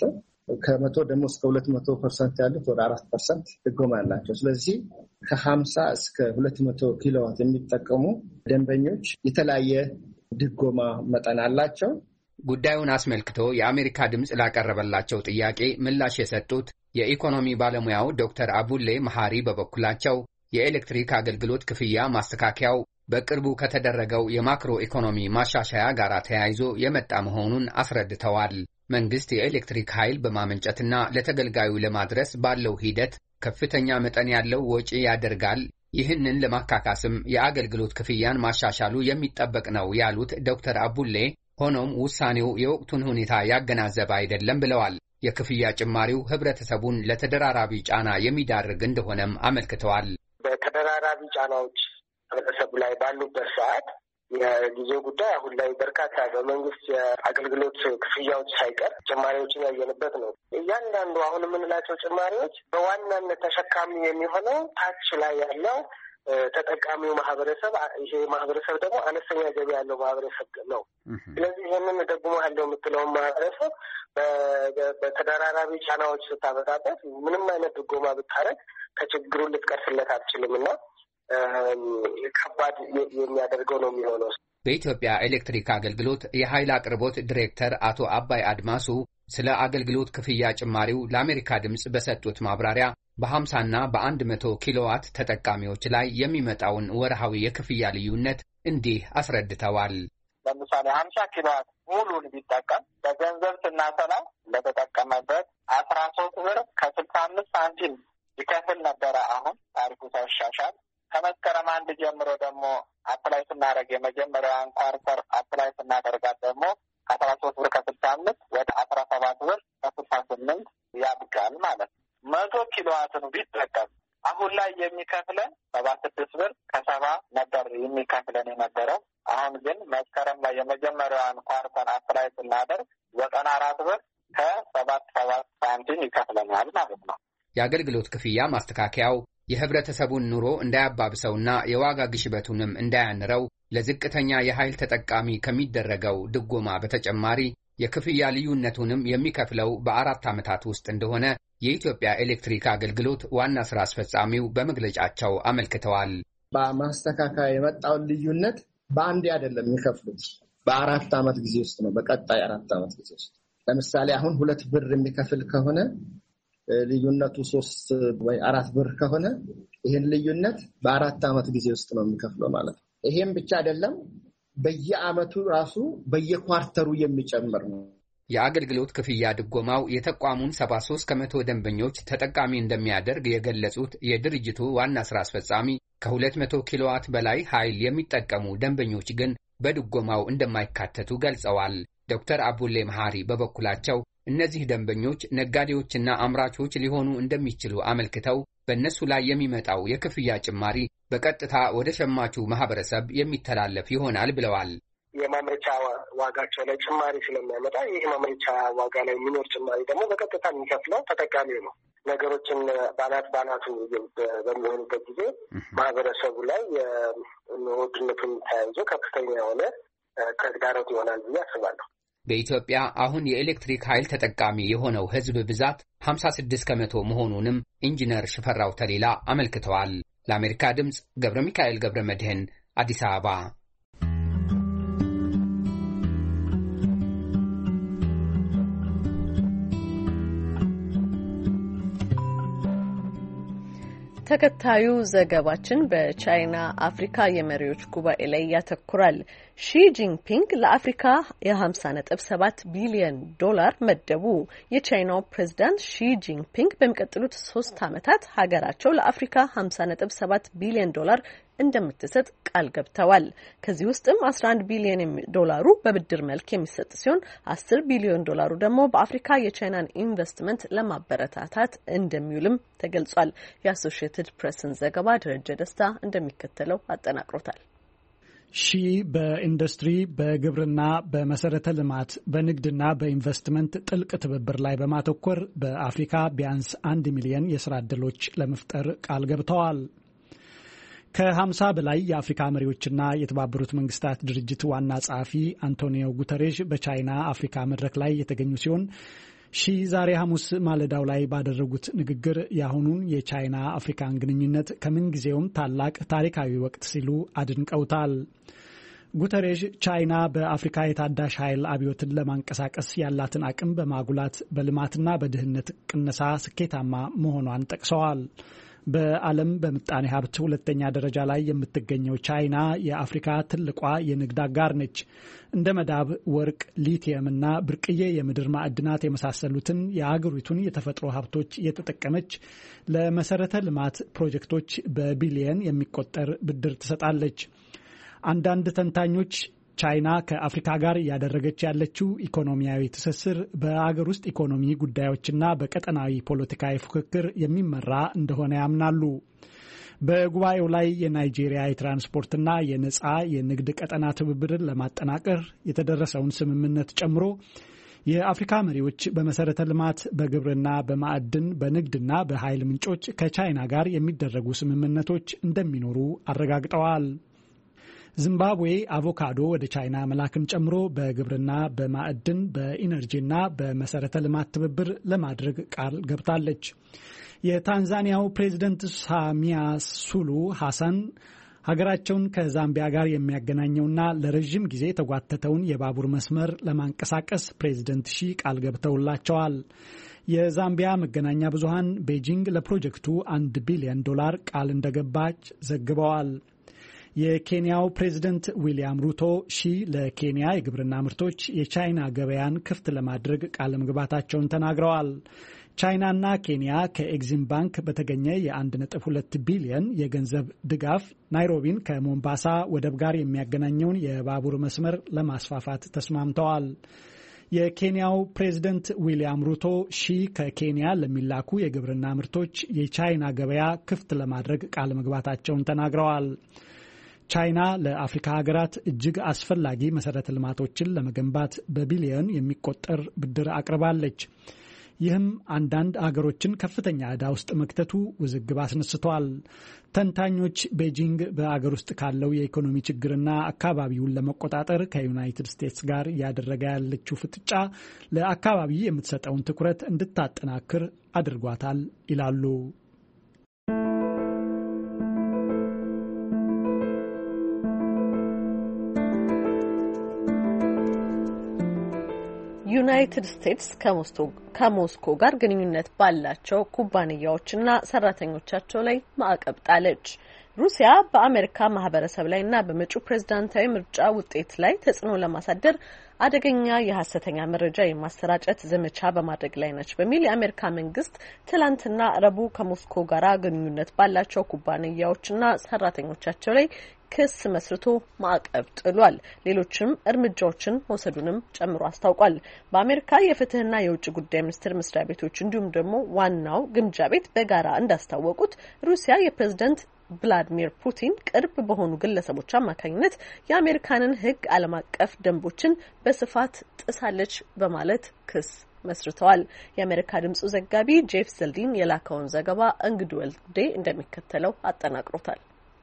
ከመቶ ደግሞ እስከ 200% ያሉት ወደ 4% ድጎማ ያላቸው። ስለዚህ ከ50 እስከ 200 ኪሎዋት የሚጠቀሙ ደንበኞች የተለያየ ድጎማ መጠን አላቸው።
ጉዳዩን አስመልክቶ የአሜሪካ ድምፅ ላቀረበላቸው ጥያቄ ምላሽ የሰጡት የኢኮኖሚ ባለሙያው ዶክተር አቡሌ መሐሪ በበኩላቸው የኤሌክትሪክ አገልግሎት ክፍያ ማስተካከያው በቅርቡ ከተደረገው የማክሮ ኢኮኖሚ ማሻሻያ ጋር ተያይዞ የመጣ መሆኑን አስረድተዋል። መንግስት የኤሌክትሪክ ኃይል በማመንጨትና ለተገልጋዩ ለማድረስ ባለው ሂደት ከፍተኛ መጠን ያለው ወጪ ያደርጋል። ይህንን ለማካካስም የአገልግሎት ክፍያን ማሻሻሉ የሚጠበቅ ነው ያሉት ዶክተር አቡሌ ሆኖም ውሳኔው የወቅቱን ሁኔታ ያገናዘበ አይደለም ብለዋል። የክፍያ ጭማሪው ህብረተሰቡን ለተደራራቢ ጫና የሚዳርግ እንደሆነም አመልክተዋል።
በተደራራቢ ጫናዎች ህብረተሰቡ ላይ ባሉበት ሰዓት የጊዜው ጉዳይ አሁን ላይ በርካታ በመንግስት የአገልግሎት ክፍያዎች ሳይቀር ጭማሪዎችን ያየንበት ነው። እያንዳንዱ አሁን የምንላቸው ጭማሪዎች በዋናነት ተሸካሚ የሚሆነው ታች ላይ ያለው ተጠቃሚው ማህበረሰብ፣ ይሄ ማህበረሰብ ደግሞ አነስተኛ ገቢ ያለው ማህበረሰብ ነው። ስለዚህ ይህንን ደግሞ ያለው የምትለውን ማህበረሰብ በተደራራቢ ጫናዎች ስታበጣበት ምንም አይነት ድጎማ ብታረግ ከችግሩን ልትቀርስለት አትችልም እና ከባድ የሚያደርገው ነው የሚሆነው።
በኢትዮጵያ ኤሌክትሪክ አገልግሎት የኃይል አቅርቦት ዲሬክተር አቶ አባይ አድማሱ ስለ አገልግሎት ክፍያ ጭማሪው ለአሜሪካ ድምፅ በሰጡት ማብራሪያ በ50ና በ100 ኪሎዋት ተጠቃሚዎች ላይ የሚመጣውን ወርሃዊ የክፍያ ልዩነት እንዲህ አስረድተዋል።
ለምሳሌ 50 ኪሎዋት ሙሉን ቢጠቀም በገንዘብ ስናሰላው ለተጠቀመበት 13 ብር ከ65 ሳንቲም ይከፍል ነበረ። አሁን ታሪፉ ሳይሻሻል ከመስከረም 1 ጀምሮ ደግሞ አፕላይ ስናደርግ የመጀመሪያዋን ኳርተር አፕላይ ስናደርጋት ደግሞ ከ13 ብር ከ65 ወደ 17 ብር ከ68 ያድጋል ማለት ነው። 100 ኪሎዋትን ቢጠቀም አሁን ላይ የሚከፍለን 76 ብር ከ70 ነበር የሚከፍለን የነበረው። አሁን ግን መስከረም ላይ የመጀመሪያዋን ኳርተር አፕላይ ስናደርግ 94 ብር ከ77 ሳንቲም ይከፍለናል ማለት ነው።
የአገልግሎት ክፍያ ማስተካከያው የህብረተሰቡን ኑሮ እንዳያባብሰውና የዋጋ ግሽበቱንም እንዳያንረው ለዝቅተኛ የኃይል ተጠቃሚ ከሚደረገው ድጎማ በተጨማሪ የክፍያ ልዩነቱንም የሚከፍለው በ4 ዓመታት ውስጥ እንደሆነ የኢትዮጵያ ኤሌክትሪክ አገልግሎት ዋና ስራ አስፈጻሚው በመግለጫቸው አመልክተዋል።
በማስተካከያ የመጣውን ልዩነት በአንዴ አይደለም የሚከፍሉት፣ በ4 ዓመት ጊዜ ውስጥ ነው። በቀጣይ 4 ዓመት ጊዜ ውስጥ ለምሳሌ አሁን 2 ብር የሚከፍል ከሆነ ልዩነቱ 3 ወይ 4 ብር ከሆነ ይህን ልዩነት በ4 ዓመት ጊዜ ውስጥ ነው የሚከፍለው ማለት ነው። ይሄም ብቻ አይደለም፣ በየዓመቱ ራሱ በየኳርተሩ የሚጨምር ነው።
የአገልግሎት ክፍያ ድጎማው የተቋሙን 73% ደንበኞች ተጠቃሚ እንደሚያደርግ የገለጹት የድርጅቱ ዋና ስራ አስፈጻሚ ከ200 ኪሎዋት በላይ ኃይል የሚጠቀሙ ደንበኞች ግን በድጎማው እንደማይካተቱ ገልጸዋል። ዶክተር አቡሌ መሐሪ በበኩላቸው እነዚህ ደንበኞች ነጋዴዎችና አምራቾች ሊሆኑ እንደሚችሉ አመልክተው በእነሱ ላይ የሚመጣው የክፍያ ጭማሪ በቀጥታ ወደ ሸማቹ ማህበረሰብ የሚተላለፍ ይሆናል ብለዋል።
የማምረቻ ዋጋቸው ላይ ጭማሪ ስለሚያመጣ ይህ ማምረቻ ዋጋ ላይ የሚኖር ጭማሪ ደግሞ በቀጥታ የሚከፍለው ተጠቃሚው ነው። ነገሮችን ባናቱ በሚሆኑበት ጊዜ ማህበረሰቡ ላይ የውድነቱን ተያይዞ ከፍተኛ የሆነ ተግዳሮት ይሆናል ብዬ አስባለሁ።
በኢትዮጵያ አሁን የኤሌክትሪክ ኃይል ተጠቃሚ የሆነው ህዝብ ብዛት 56% መሆኑንም ኢንጂነር ሽፈራው ተሌላ አመልክተዋል። ለአሜሪካ ድምፅ ገብረ ሚካኤል ገብረ መድህን አዲስ አበባ።
ተከታዩ ዘገባችን በቻይና አፍሪካ የመሪዎች ጉባኤ ላይ ያተኩራል። ሺ ጂንፒንግ ለአፍሪካ የ50.7 ቢሊዮን ዶላር መደቡ። የቻይናው ፕሬዝዳንት ሺ ጂንፒንግ በሚቀጥሉት 3 ዓመታት ሀገራቸው ለአፍሪካ 50.7 ቢሊዮን ዶላር እንደምትሰጥ ቃል ገብተዋል። ከዚህ ውስጥም 11 ቢሊዮን ዶላሩ በብድር መልክ የሚሰጥ ሲሆን 10 ቢሊዮን ዶላሩ ደግሞ በአፍሪካ የቻይናን ኢንቨስትመንት ለማበረታታት እንደሚውልም ተገልጿል። የአሶሺየትድ ፕሬስን ዘገባ ደረጀ ደስታ እንደሚከተለው አጠናቅሮታል።
ሺ በኢንዱስትሪ፣ በግብርና፣ በመሰረተ ልማት፣ በንግድና በኢንቨስትመንት ጥልቅ ትብብር ላይ በማተኮር በአፍሪካ ቢያንስ 1 ሚሊዮን የስራ ዕድሎች ለመፍጠር ቃል ገብተዋል። ከ50 በላይ የአፍሪካ መሪዎችና የተባበሩት መንግስታት ድርጅት ዋና ጸሐፊ አንቶኒዮ ጉተሬሽ በቻይና አፍሪካ መድረክ ላይ የተገኙ ሲሆን ሺ ዛሬ ሐሙስ ማለዳው ላይ ባደረጉት ንግግር የአሁኑን የቻይና አፍሪካን ግንኙነት ከምንጊዜውም ታላቅ ታሪካዊ ወቅት ሲሉ አድንቀውታል። ጉተሬዥ ቻይና በአፍሪካ የታዳሽ ኃይል አብዮትን ለማንቀሳቀስ ያላትን አቅም በማጉላት በልማትና በድህነት ቅነሳ ስኬታማ መሆኗን ጠቅሰዋል። በዓለም በምጣኔ ሀብት ሁለተኛ ደረጃ ላይ የምትገኘው ቻይና የአፍሪካ ትልቋ የንግድ አጋር ነች። እንደ መዳብ፣ ወርቅ፣ ሊቲየም እና ብርቅዬ የምድር ማዕድናት የመሳሰሉትን የአገሪቱን የተፈጥሮ ሀብቶች እየተጠቀመች ለመሰረተ ልማት ፕሮጀክቶች በቢሊየን የሚቆጠር ብድር ትሰጣለች። አንዳንድ ተንታኞች ቻይና ከአፍሪካ ጋር እያደረገች ያለችው ኢኮኖሚያዊ ትስስር በአገር ውስጥ ኢኮኖሚ ጉዳዮችና በቀጠናዊ ፖለቲካዊ ፉክክር የሚመራ እንደሆነ ያምናሉ። በጉባኤው ላይ የናይጄሪያ የትራንስፖርትና የነጻ የንግድ ቀጠና ትብብርን ለማጠናቀር የተደረሰውን ስምምነት ጨምሮ የአፍሪካ መሪዎች በመሰረተ ልማት፣ በግብርና፣ በማዕድን፣ በንግድና በኃይል ምንጮች ከቻይና ጋር የሚደረጉ ስምምነቶች እንደሚኖሩ አረጋግጠዋል። ዚምባብዌ አቮካዶ ወደ ቻይና መላክን ጨምሮ በግብርና፣ በማዕድን፣ በኢነርጂና በመሰረተ ልማት ትብብር ለማድረግ ቃል ገብታለች። የታንዛኒያው ፕሬዝደንት ሳሚያ ሱሉ ሐሰን ሀገራቸውን ከዛምቢያ ጋር የሚያገናኘውና ለረዥም ጊዜ የተጓተተውን የባቡር መስመር ለማንቀሳቀስ ፕሬዝደንት ሺ ቃል ገብተውላቸዋል። የዛምቢያ መገናኛ ብዙሃን ቤጂንግ ለፕሮጀክቱ $1 ቢሊዮን ቃል እንደገባች ዘግበዋል። የኬንያው ፕሬዝደንት ዊሊያም ሩቶ ሺ ለኬንያ የግብርና ምርቶች የቻይና ገበያን ክፍት ለማድረግ ቃል መግባታቸውን ተናግረዋል። ቻይናና ኬንያ ከኤግዚም ባንክ በተገኘ የ1.2 ቢሊዮን የገንዘብ ድጋፍ ናይሮቢን ከሞምባሳ ወደብ ጋር የሚያገናኘውን የባቡር መስመር ለማስፋፋት ተስማምተዋል። የኬንያው ፕሬዝደንት ዊሊያም ሩቶ ሺ ከኬንያ ለሚላኩ የግብርና ምርቶች የቻይና ገበያ ክፍት ለማድረግ ቃል መግባታቸውን ተናግረዋል። ቻይና ለአፍሪካ ሀገራት እጅግ አስፈላጊ መሰረተ ልማቶችን ለመገንባት በቢሊዮን የሚቆጠር ብድር አቅርባለች። ይህም አንዳንድ አገሮችን ከፍተኛ ዕዳ ውስጥ መክተቱ ውዝግብ አስነስቷል። ተንታኞች ቤጂንግ በአገር ውስጥ ካለው የኢኮኖሚ ችግርና አካባቢውን ለመቆጣጠር ከዩናይትድ ስቴትስ ጋር እያደረገ ያለችው ፍጥጫ ለአካባቢ የምትሰጠውን ትኩረት እንድታጠናክር አድርጓታል ይላሉ።
ዩናይትድ ስቴትስ ከሞስኮ ጋር ግንኙነት ባላቸው ኩባንያዎችና ሰራተኞቻቸው ላይ ማዕቀብ ጣለች። ሩሲያ በአሜሪካ ማህበረሰብ ላይና በመጪው ፕሬዝዳንታዊ ምርጫ ውጤት ላይ ተጽዕኖ ለማሳደር አደገኛ የሐሰተኛ መረጃ የማሰራጨት ዘመቻ በማድረግ ላይ ነች በሚል የአሜሪካ መንግስት ትላንትና ረቡዕ ከሞስኮ ጋር ግንኙነት ባላቸው ኩባንያዎችና ሰራተኞቻቸው ላይ ክስ መስርቶ ማዕቀብ ጥሏል። ሌሎችም እርምጃዎችን መውሰዱንም ጨምሮ አስታውቋል። በአሜሪካ የፍትህና የውጭ ጉዳይ ሚኒስቴር መስሪያ ቤቶች እንዲሁም ደግሞ ዋናው ግምጃ ቤት በጋራ እንዳስታወቁት ሩሲያ የፕሬዝዳንት ቭላዲሚር ፑቲን ቅርብ በሆኑ ግለሰቦች አማካኝነት የአሜሪካንን ሕግ ዓለም አቀፍ ደንቦችን በስፋት ጥሳለች በማለት ክስ መስርተዋል። የአሜሪካ ድምጹ ዘጋቢ ጄፍ ዘልዲን የላከውን ዘገባ እንግዱ ወልዴ እንደሚከተለው አጠናቅሮታል።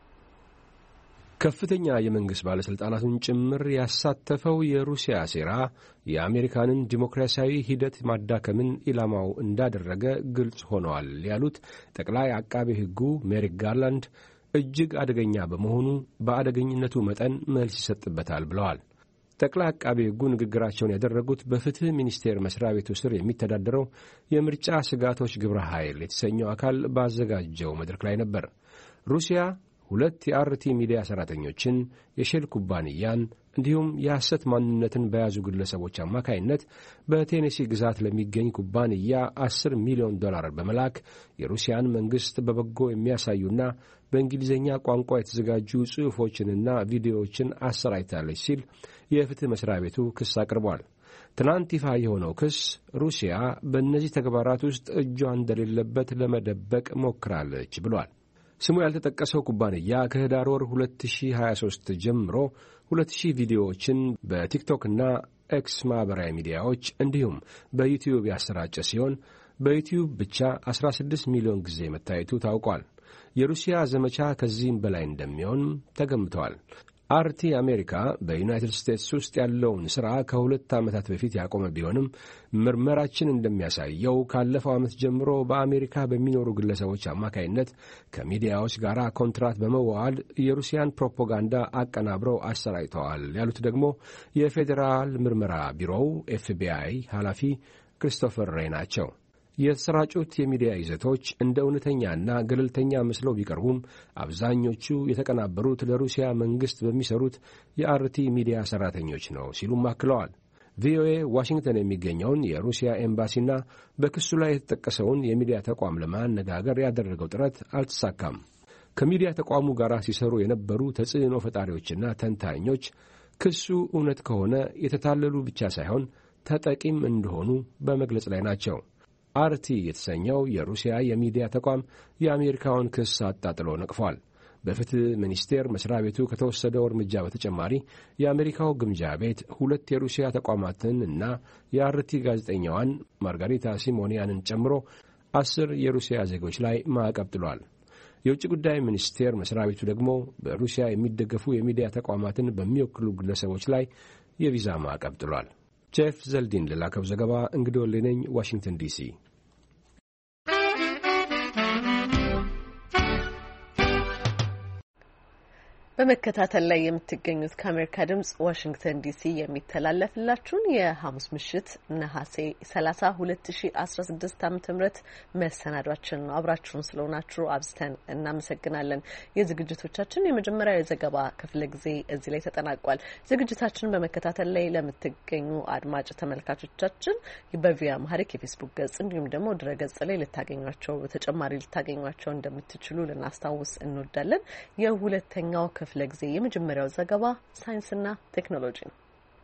ከፍተኛ የመንግስት ባለስልጣናትን ጭምር ያሳተፈው የሩሲያ ሴራ የአሜሪካንን ዲሞክራሲያዊ ሂደት ማዳከምን ኢላማው እንዳደረገ ግልጽ ሆነዋል ያሉት ጠቅላይ አቃቤ ሕጉ ሜሪክ ጋርላንድ እጅግ አደገኛ በመሆኑ በአደገኝነቱ መጠን መልስ ይሰጥበታል ብለዋል። ጠቅላይ አቃቤ ሕጉ ንግግራቸውን ያደረጉት በፍትህ ሚኒስቴር መስሪያ ቤቱ ስር የሚተዳደረው የምርጫ ስጋቶች ግብረ ኃይል የተሰኘው አካል ባዘጋጀው መድረክ ላይ ነበር። ሩሲያ 2 የአርቲ ሚዲያ ሰራተኞችን፣ የሼል ኩባንያን እንዲሁም የሐሰት ማንነትን በያዙ ግለሰቦች አማካይነት በቴኔሲ ግዛት ለሚገኝ ኩባንያ $10 ሚሊዮን በመላክ የሩሲያን መንግስት በበጎ የሚያሳዩና በእንግሊዝኛ ቋንቋ የተዘጋጁ ጽሑፎችንና ቪዲዮዎችን አሰራጭታለች ሲል የፍትህ መስሪያ ቤቱ ክስ አቅርቧል። ትናንት ይፋ የሆነው ክስ ሩሲያ በእነዚህ ተግባራት ውስጥ እጇ እንደሌለበት ለመደበቅ ሞክራለች ብሏል። ስሙ ያልተጠቀሰው ኩባንያ ከህዳር ወር 2023 ጀምሮ 2000 ቪዲዮዎችን በቲክቶክና ኤክስ ማህበራዊ ሚዲያዎች እንዲሁም በዩቲዩብ ያሰራጨ ሲሆን በዩቲዩብ ብቻ 16 ሚሊዮን ጊዜ መታየቱ ታውቋል። የሩሲያ ዘመቻ ከዚህም በላይ እንደሚሆን ተገምተዋል። አርቲ አሜሪካ በዩናይትድ ስቴትስ ውስጥ ያለውን ሥራ ከ2 ዓመታት በፊት ያቆመ ቢሆንም ምርመራችን እንደሚያሳየው ካለፈው ዓመት ጀምሮ በአሜሪካ በሚኖሩ ግለሰቦች አማካይነት ከሚዲያዎች ጋር ኮንትራት በመዋዋል የሩሲያን ፕሮፓጋንዳ አቀናብረው አሰራጭተዋል ያሉት ደግሞ የፌዴራል ምርመራ ቢሮው ኤፍቢአይ ኃላፊ ክሪስቶፈር ሬይ ናቸው። የተሰራጩት የሚዲያ ይዘቶች እንደ እውነተኛና ገለልተኛ መስለው ቢቀርቡም አብዛኞቹ የተቀናበሩት ለሩሲያ መንግሥት በሚሰሩት የአርቲ ሚዲያ ሠራተኞች ነው ሲሉም አክለዋል። ቪኦኤ ዋሽንግተን የሚገኘውን የሩሲያ ኤምባሲና በክሱ ላይ የተጠቀሰውን የሚዲያ ተቋም ለማነጋገር ያደረገው ጥረት አልተሳካም። ከሚዲያ ተቋሙ ጋር ሲሰሩ የነበሩ ተጽዕኖ ፈጣሪዎችና ተንታኞች ክሱ እውነት ከሆነ የተታለሉ ብቻ ሳይሆን ተጠቂም እንደሆኑ በመግለጽ ላይ ናቸው። አርቲ የተሰኘው የሩሲያ የሚዲያ ተቋም የአሜሪካውን ክስ አጣጥሎ ነቅፏል። በፍትሕ ሚኒስቴር መስሪያ ቤቱ ከተወሰደው እርምጃ በተጨማሪ የአሜሪካው ግምጃ ቤት 2 የሩሲያ ተቋማትን እና የአርቲ ጋዜጠኛዋን ማርጋሪታ ሲሞኒያንን ጨምሮ 10 የሩሲያ ዜጎች ላይ ማዕቀብ ጥሏል። የውጭ ጉዳይ ሚኒስቴር መስሪያ ቤቱ ደግሞ በሩሲያ የሚደገፉ የሚዲያ ተቋማትን በሚወክሉ ግለሰቦች ላይ የቪዛ ማዕቀብ ጥሏል። ጄፍ ዘልዲን ለላከው ዘገባ እንግዲህ ወልዴ ነኝ፣ ዋሽንግተን ዲሲ።
በመከታተል ላይ የምትገኙት ከአሜሪካ ድምጽ ዋሽንግተን ዲሲ የሚተላለፍላችሁን የሐሙስ ምሽት ነሐሴ 30 2016 ዓ.ም መሰናዷችን ነው። አብራችሁን ስለሆናችሁ አብዝተን እናመሰግናለን። የዝግጅቶቻችን የመጀመሪያ የዘገባ ክፍለ ጊዜ እዚህ ላይ ተጠናቋል። ዝግጅታችንን በመከታተል ላይ ለምትገኙ አድማጭ ተመልካቾቻችን በቪኦኤ አምሃሪክ የፌስቡክ ገጽ እንዲሁም ደግሞ ድረገጽ ላይ በተጨማሪ ልታገኟቸው እንደምትችሉ ልናስታውስ እንወዳለን። የሁለተኛው ክፍለ ጊዜ የመጀመሪያው ዘገባ ሳይንስና ቴክኖሎጂ ነው።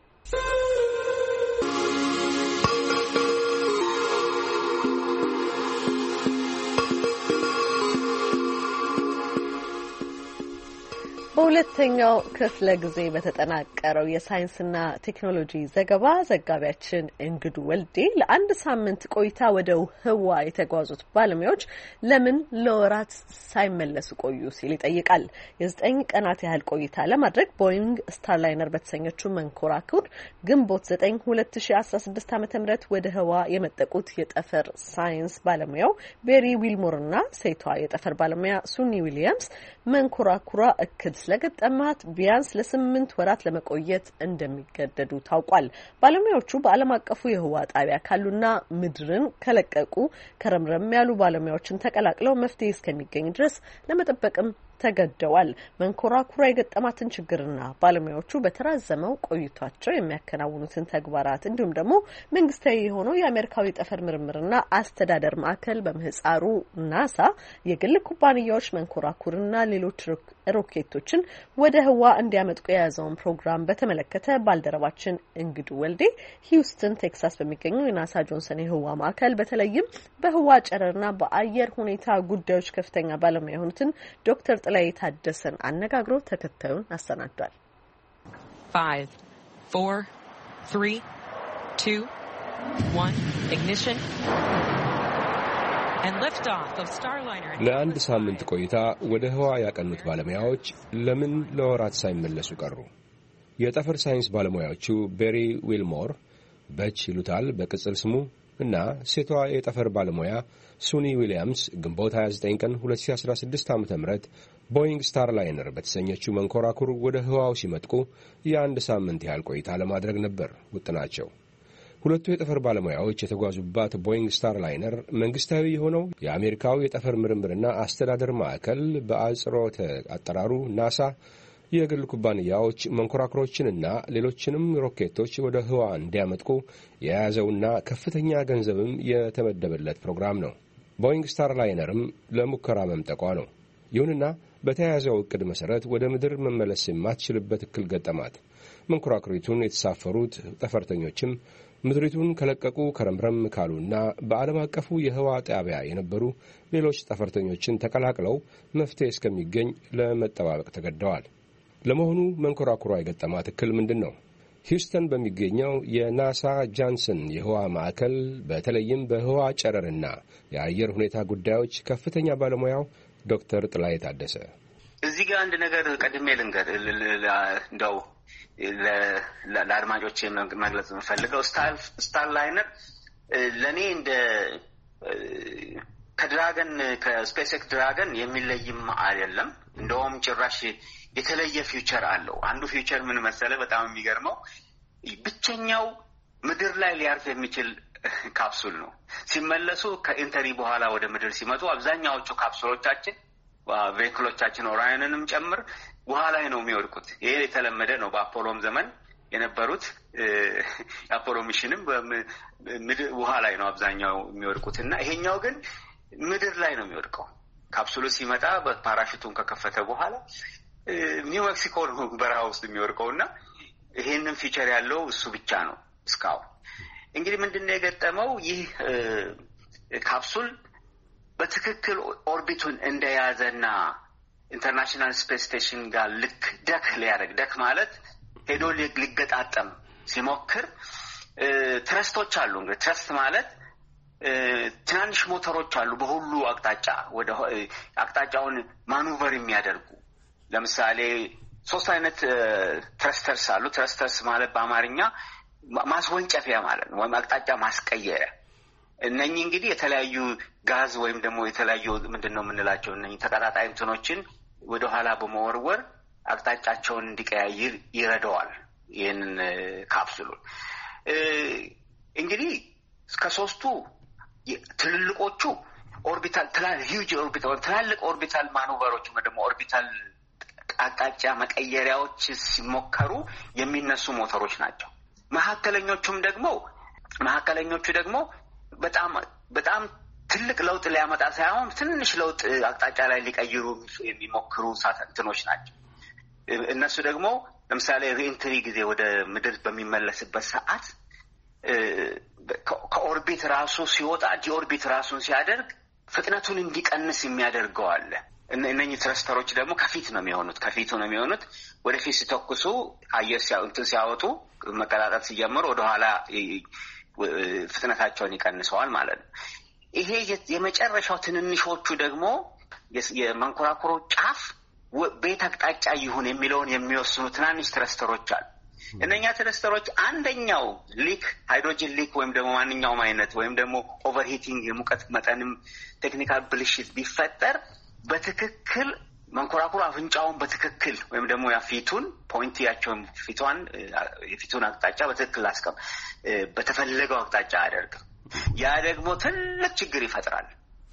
በሁለተኛው ክፍለ ጊዜ በተጠናቀረው የሳይንስና ቴክኖሎጂ ዘገባ ዘጋቢያችን እንግዱ ወልዴ ለአንድ ሳምንት ቆይታ ወደ ህዋ የተጓዙት ባለሙያዎች ለምን ለወራት ሳይመለሱ ቆዩ ሲል ይጠይቃል። የ9 ቀናት ያህል ቆይታ ለማድረግ ቦይንግ ስታርላይነር በተሰኘችው መንኮራኩር ግንቦት 9 2016 ዓ.ም ወደ ህዋ የመጠቁት የጠፈር ሳይንስ ባለሙያው ቤሪ ዊልሞርና ሴቷ የጠፈር ባለሙያ ሱኒ ዊሊያምስ መንኮራኩሯ እክል ስለገጠማት ቢያንስ ለ8 ወራት ለመቆየት እንደሚገደዱ ታውቋል። ባለሙያዎቹ በዓለም አቀፉ የህዋ ጣቢያ ካሉና ምድርን ከለቀቁ ከረምረም ያሉ ባለሙያዎችን ተቀላቅለው መፍትሄ እስከሚገኝ ድረስ ለመጠበቅም ተገደዋል። መንኮራኩራ የገጠማትን ችግርና ባለሙያዎቹ በተራዘመው ቆይቷቸው የሚያከናውኑትን ተግባራት እንዲሁም ደግሞ መንግስታዊ የሆነው የአሜሪካዊ ጠፈር ምርምርና አስተዳደር ማዕከል በምህጻሩ ናሳ የግል ኩባንያዎች መንኮራኩርና ሌሎች ሮኬቶችን ወደ ህዋ እንዲያመጥቁ የያዘውን ፕሮግራም በተመለከተ ባልደረባችን እንግዱ ወልዴ ሂውስተን ቴክሳስ በሚገኘው የናሳ ጆንሰን የህዋ ማዕከል በተለይም በህዋ ጨረርና በአየር ሁኔታ ጉዳዮች ከፍተኛ ባለሙያ የሆኑትን ዶክተር ላይ ታደሰን አነጋግሮ ተከታዩን አሰናዷል።
5 4 3 2 1 ignition and lift off of Starliner.
ለአንድ ሳምንት ቆይታ ወደ ህዋ ያቀኑት ባለሙያዎች ለምን ለወራት ሳይመለሱ ቀሩ? የጠፈር ሳይንስ ባለሙያዎቹ ቤሪ ዊልሞር በች ይሉታል በቅጽል ስሙ እና ሴቷ የጠፈር ባለሙያ ሱኒ ዊሊያምስ ግንቦት 29 ቀን 2016 ዓ.ም ቦይንግ ስታርላይነር በተሰኘችው መንኮራኩር ወደ ህዋው ሲመጥቁ የአንድ ሳምንት ያህል ቆይታ ለማድረግ ነበር ውጥናቸው። ሁለቱ የጠፈር ባለሙያዎች የተጓዙባት ቦይንግ ስታርላይነር መንግስታዊ የሆነው የአሜሪካው የጠፈር ምርምርና አስተዳደር ማዕከል በአጽሮተ አጠራሩ ናሳ የግል ኩባንያዎች መንኮራኩሮችንና ሌሎችንም ሮኬቶች ወደ ህዋ እንዲያመጥቁ የያዘውና ከፍተኛ ገንዘብም የተመደበለት ፕሮግራም ነው። ቦይንግ ስታርላይነርም ለሙከራ መምጠቋ ነው። ይሁንና በተያያዘው እቅድ መሰረት ወደ ምድር መመለስ የማትችልበት እክል ገጠማት። መንኮራኩሪቱን የተሳፈሩት ጠፈርተኞችም ምድሪቱን ከለቀቁ ከረምረም ካሉና በዓለም አቀፉ የህዋ ጣቢያ የነበሩ ሌሎች ጠፈርተኞችን ተቀላቅለው መፍትሄ እስከሚገኝ ለመጠባበቅ ተገደዋል። ለመሆኑ መንኮራኩሯ የገጠማት እክል ምንድን ነው? ሂውስተን በሚገኘው የናሳ ጃንሰን የህዋ ማዕከል በተለይም በህዋ ጨረርና የአየር ሁኔታ ጉዳዮች ከፍተኛ ባለሙያው ዶክተር ጥላይ ታደሰ
እዚህ ጋር አንድ ነገር ቀድሜ ልንገር እንደው ለአድማጮች መግለጽ የምፈልገው ስታርላይነር ለእኔ እንደ ከስፔስ ኤክስ ድራገን የሚለይም አይደለም። እንደውም ጭራሽ የተለየ ፊውቸር አለው። አንዱ ፊውቸር ምን መሰለ? በጣም የሚገርመው ብቸኛው ምድር ላይ ሊያርፍ የሚችል ካፕሱል ነው። ሲመለሱ ከኢንተሪ በኋላ ወደ ምድር ሲመጡ አብዛኛዎቹ ካፕሱሎቻችን ቬሂክሎቻችን ኦራዮንንም ጨምር ውሃ ላይ ነው የሚወድቁት። ይሄ የተለመደ ነው። በአፖሎም ዘመን የነበሩት የአፖሎ ሚሽንም ውሃ ላይ ነው አብዛኛው የሚወድቁት እና ይሄኛው ግን ምድር ላይ ነው የሚወድቀው። ካፕሱሉ ሲመጣ በፓራሹቱን ከከፈተ በኋላ ኒው ሜክሲኮ ነው በረሃ ውስጥ የሚወድቀው እና ይሄንን ፊቸር ያለው እሱ ብቻ ነው እስካሁን። እንግዲህ ምንድነው የገጠመው? ይህ ካፕሱል በትክክል ኦርቢቱን እንደያዘና ኢንተርናሽናል ስፔስ ስቴሽን ጋር ልክ ደክ ማለት ሄዶ ሊገጣጠም ሲሞክር ትረስቶች አሉ። እንግዲህ ትረስት ማለት ትናንሽ ሞተሮች አሉ በሁሉ አቅጣጫ ወደ አቅጣጫውን ማኑቨር የሚያደርጉ። ለምሳሌ 3 አይነት ትረስተርስ አሉ። ትረስተርስ ማለት በአማርኛ ማስወንጨፊያ ማለት ነው፣ ወይም አቅጣጫ ማስቀየሪያ። እነኚህ እንግዲህ የተለያዩ ጋዝ ወይም ደግሞ የተለያዩ ምንድነው የምንላቸው እነኚህ ተቀጣጣይ እንትኖችን ወደ ኋላ በመወርወር አቅጣጫቸውን እንዲቀያይር ይረዳዋል። ይህንን ካፕሱሉን እንግዲህ ከሶስቱ ትልልቆቹ ኦርቢታል ትላልቅ ኦርቢታል ማኑቨሮች ወይ ደግሞ ኦርቢታል አቅጣጫ መቀየሪያዎች ሲሞከሩ የሚነሱ ሞተሮች ናቸው። መካከለኞቹ ደግሞ በጣም ትልቅ ለውጥ ሊያመጣ ሳይሆን ትንሽ ለውጥ አቅጣጫ ላይ ሊቀይሩ የሚሞክሩ ሳተንትኖች ናቸው። እነሱ ደግሞ ለምሳሌ ሪኢንትሪ ጊዜ ወደ ምድር በሚመለስበት ሰዓት ከኦርቢት ራሱ ሲወጣ ዲኦርቢት ራሱን ሲያደርግ ፍጥነቱን እንዲቀንስ የሚያደርገው አለ። እነኚህ ትረስተሮች ደግሞ ከፊቱ ነው የሚሆኑት። ወደፊት ሲተኩሱ አየር ሲያወጡ መቀጣጠል ሲጀምሩ ወደኋላ ፍጥነታቸውን ይቀንሰዋል ማለት ነው። ይሄ የመጨረሻው ትንንሾቹ ደግሞ የመንኮራኩሮ ጫፍ ቤት አቅጣጫ ይሁን የሚለውን የሚወስኑ ትናንሽ ትረስተሮች አሉ። እነኛ ትረስተሮች አንደኛው ሃይድሮጅን ሊክ ወይም ደግሞ ማንኛውም አይነት ወይም ደግሞ ኦቨርሂቲንግ የሙቀት መጠንም ቴክኒካል ብልሽት ቢፈጠር በትክክል መንኮራኩሩ አፍንጫውን በትክክል ወይም ደግሞ የፊቱን አቅጣጫ በትክክል በተፈለገው አቅጣጫ አያደርግም። ያ ደግሞ ትልቅ ችግር ይፈጥራል።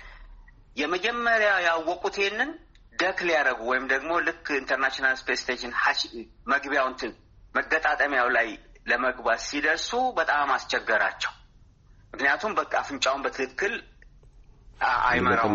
የመጀመሪያ ያወቁት ይሄንን ደክ ሊያደርጉ ወይም ደግሞ ልክ ኢንተርናሽናል ስፔስ ስቴሽን መግቢያውን መገጣጠሚያው ላይ ለመግባት ሲደርሱ በጣም አስቸገራቸው። ምክንያቱም በቃ አፍንጫውን በትክክል አይመራውም፣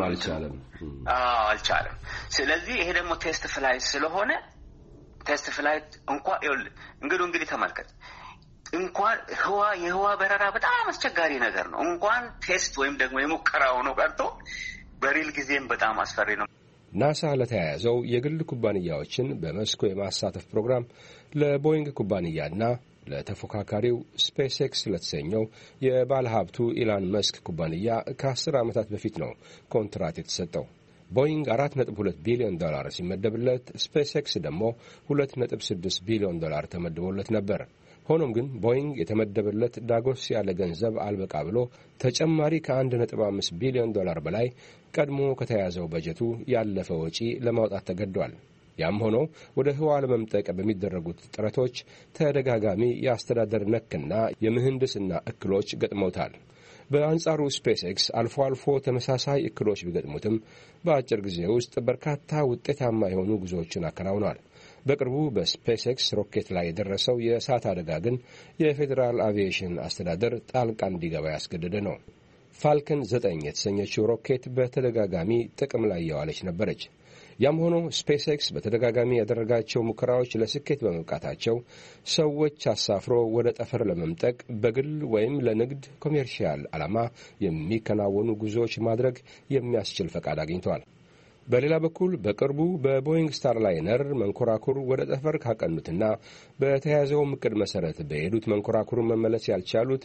አልቻለም። ስለዚህ ይሄ ደግሞ ቴስት ፍላይት ስለሆነ ቴስት ፍላይት እንግዲህ ተመልከት፣ እንኳን የህዋ በረራ በጣም አስቸጋሪ ነገር ነው። እንኳን ቴስት ወይም ደግሞ የሙከራው ነው ቀርቶ በሪል ጊዜም በጣም አስፈሪ ነው።
ናሳ ለተያያዘው የግል ኩባንያዎችን በመስኩ የማሳተፍ ፕሮግራም ለቦይንግ ኩባንያና ለተፎካካሪው ስፔስ ኤክስ ለተሰኘው የባለ ሀብቱ ኢላን መስክ ኩባንያ ከ10 ዓመታት በፊት ነው ኮንትራት የተሰጠው። ቦይንግ $4.2 ቢሊዮን ሲመደብለት፣ ስፔስ ኤክስ ደግሞ $2.6 ቢሊዮን ተመድቦለት ነበር። ሆኖም ግን ቦይንግ የተመደበለት ዳጎስ ያለ ገንዘብ አልበቃ ብሎ ተጨማሪ ከ$1.5 ቢሊዮን በላይ ቀድሞ ከተያዘው በጀቱ ያለፈ ወጪ ለማውጣት ተገዷል። ያም ሆኖ ወደ ህዋ ለመምጠቅ በሚደረጉት ጥረቶች ተደጋጋሚ የአስተዳደር ነክና የምህንድስና እክሎች ገጥመውታል። በአንጻሩ ስፔስ ኤክስ አልፎ አልፎ ተመሳሳይ እክሎች ቢገጥሙትም በአጭር ጊዜ ውስጥ በርካታ ውጤታማ የሆኑ ጉዞዎችን አከናውኗል። በቅርቡ በስፔስ ኤክስ ሮኬት ላይ የደረሰው የእሳት አደጋ ግን የፌዴራል አቪዬሽን አስተዳደር ጣልቃ እንዲገባ ያስገደደ ነው። ፋልከን 9 የተሰኘችው ሮኬት በተደጋጋሚ ጥቅም ላይ የዋለች ነበረች። ያም ሆኖ ስፔስ ኤክስ በተደጋጋሚ ያደረጋቸው ሙከራዎች ለስኬት በመብቃታቸው ሰዎች አሳፍሮ ወደ ጠፈር ለመምጠቅ በግል ወይም ለንግድ ኮሜርሻል ዓላማ የሚከናወኑ ጉዞዎች ማድረግ የሚያስችል ፈቃድ አግኝተዋል። በሌላ በኩል በቅርቡ በቦይንግ ስታርላይነር መንኮራኩር ወደ ጠፈር ካቀኑትና በተያዘው እቅድ መሰረት በሄዱት መንኮራኩር መመለስ ያልቻሉት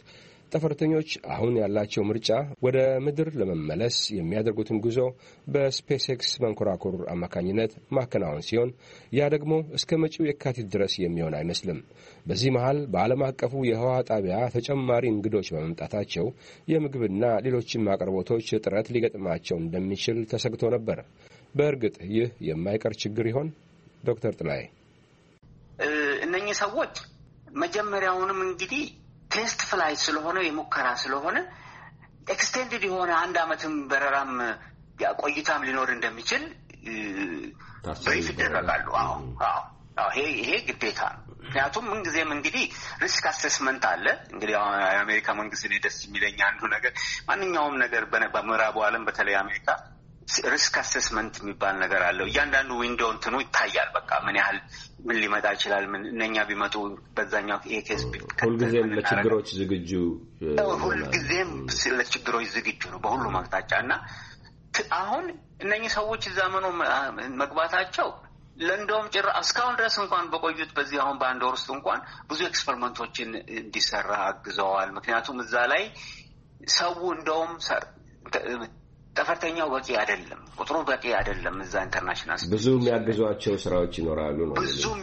ጠፈርተኞች አሁን ያላቸው ምርጫ ወደ ምድር ለመመለስ የሚያደርጉትን ጉዞ በስፔስ ኤክስ መንኮራኩር አማካኝነት ማከናወን ሲሆን ያ ደግሞ እስከ መጪው የካቲት ድረስ የሚሆን አይመስልም። በዚህ መሃል በዓለም አቀፉ የህዋ ጣቢያ ተጨማሪ እንግዶች በመምጣታቸው የምግብና ሌሎችም አቅርቦቶች እጥረት ሊገጥማቸው እንደሚችል ተሰግቶ ነበር። በእርግጥ ይህ የማይቀር ችግር ይሆን? ዶክተር ጥላዬ
እነኚህ ሰዎች መጀመሪያውንም እንግዲህ ቴስት ፍላይት ስለሆነ የሙከራ ስለሆነ ኤክስቴንድድ የሆነ 1 ዓመትም በረራም ቆይታም ሊኖር እንደሚችል ብሪፍ ይደረጋሉ። ይሄ ግዴታ ነው። ምክንያቱም ምንጊዜም እንግዲህ ሪስክ አሴስመንት አለ። እንግዲህ የአሜሪካ መንግስት እኔ ደስ የሚለኝ አንዱ ነገር ማንኛውም ነገር በምዕራቡ ዓለም በተለይ አሜሪካ ሪስክ አሴስመንት የሚባል ነገር አለው። እያንዳንዱ ዊንዶው እንትኑ ይታያል። በቃ ምን ያህል ምን ሊመጣ ይችላል፣ ምን እነኛ ቢመጡ በዛኛው ኤኬስ
ሁልጊዜም ለችግሮች ዝግጁ
ነው በሁሉም አቅጣጫ እና አሁን እነኚህ ሰዎች እዛ መግባታቸው ለእንደውም እስካሁን ድረስ እንኳን በቆዩት በዚህ አሁን በአንድ ወር ውስጥ እንኳን ብዙ ኤክስፐሪመንቶችን እንዲሰራ አግዘዋል። ምክንያቱም እዛ ላይ ሰው እንደውም ጠፈርተኛው በቂ አይደለም፣ ቁጥሩ በቂ አይደለም። እዛ ኢንተርናሽናል
ብዙ የሚያግዟቸው ስራዎች ይኖራሉ ነው።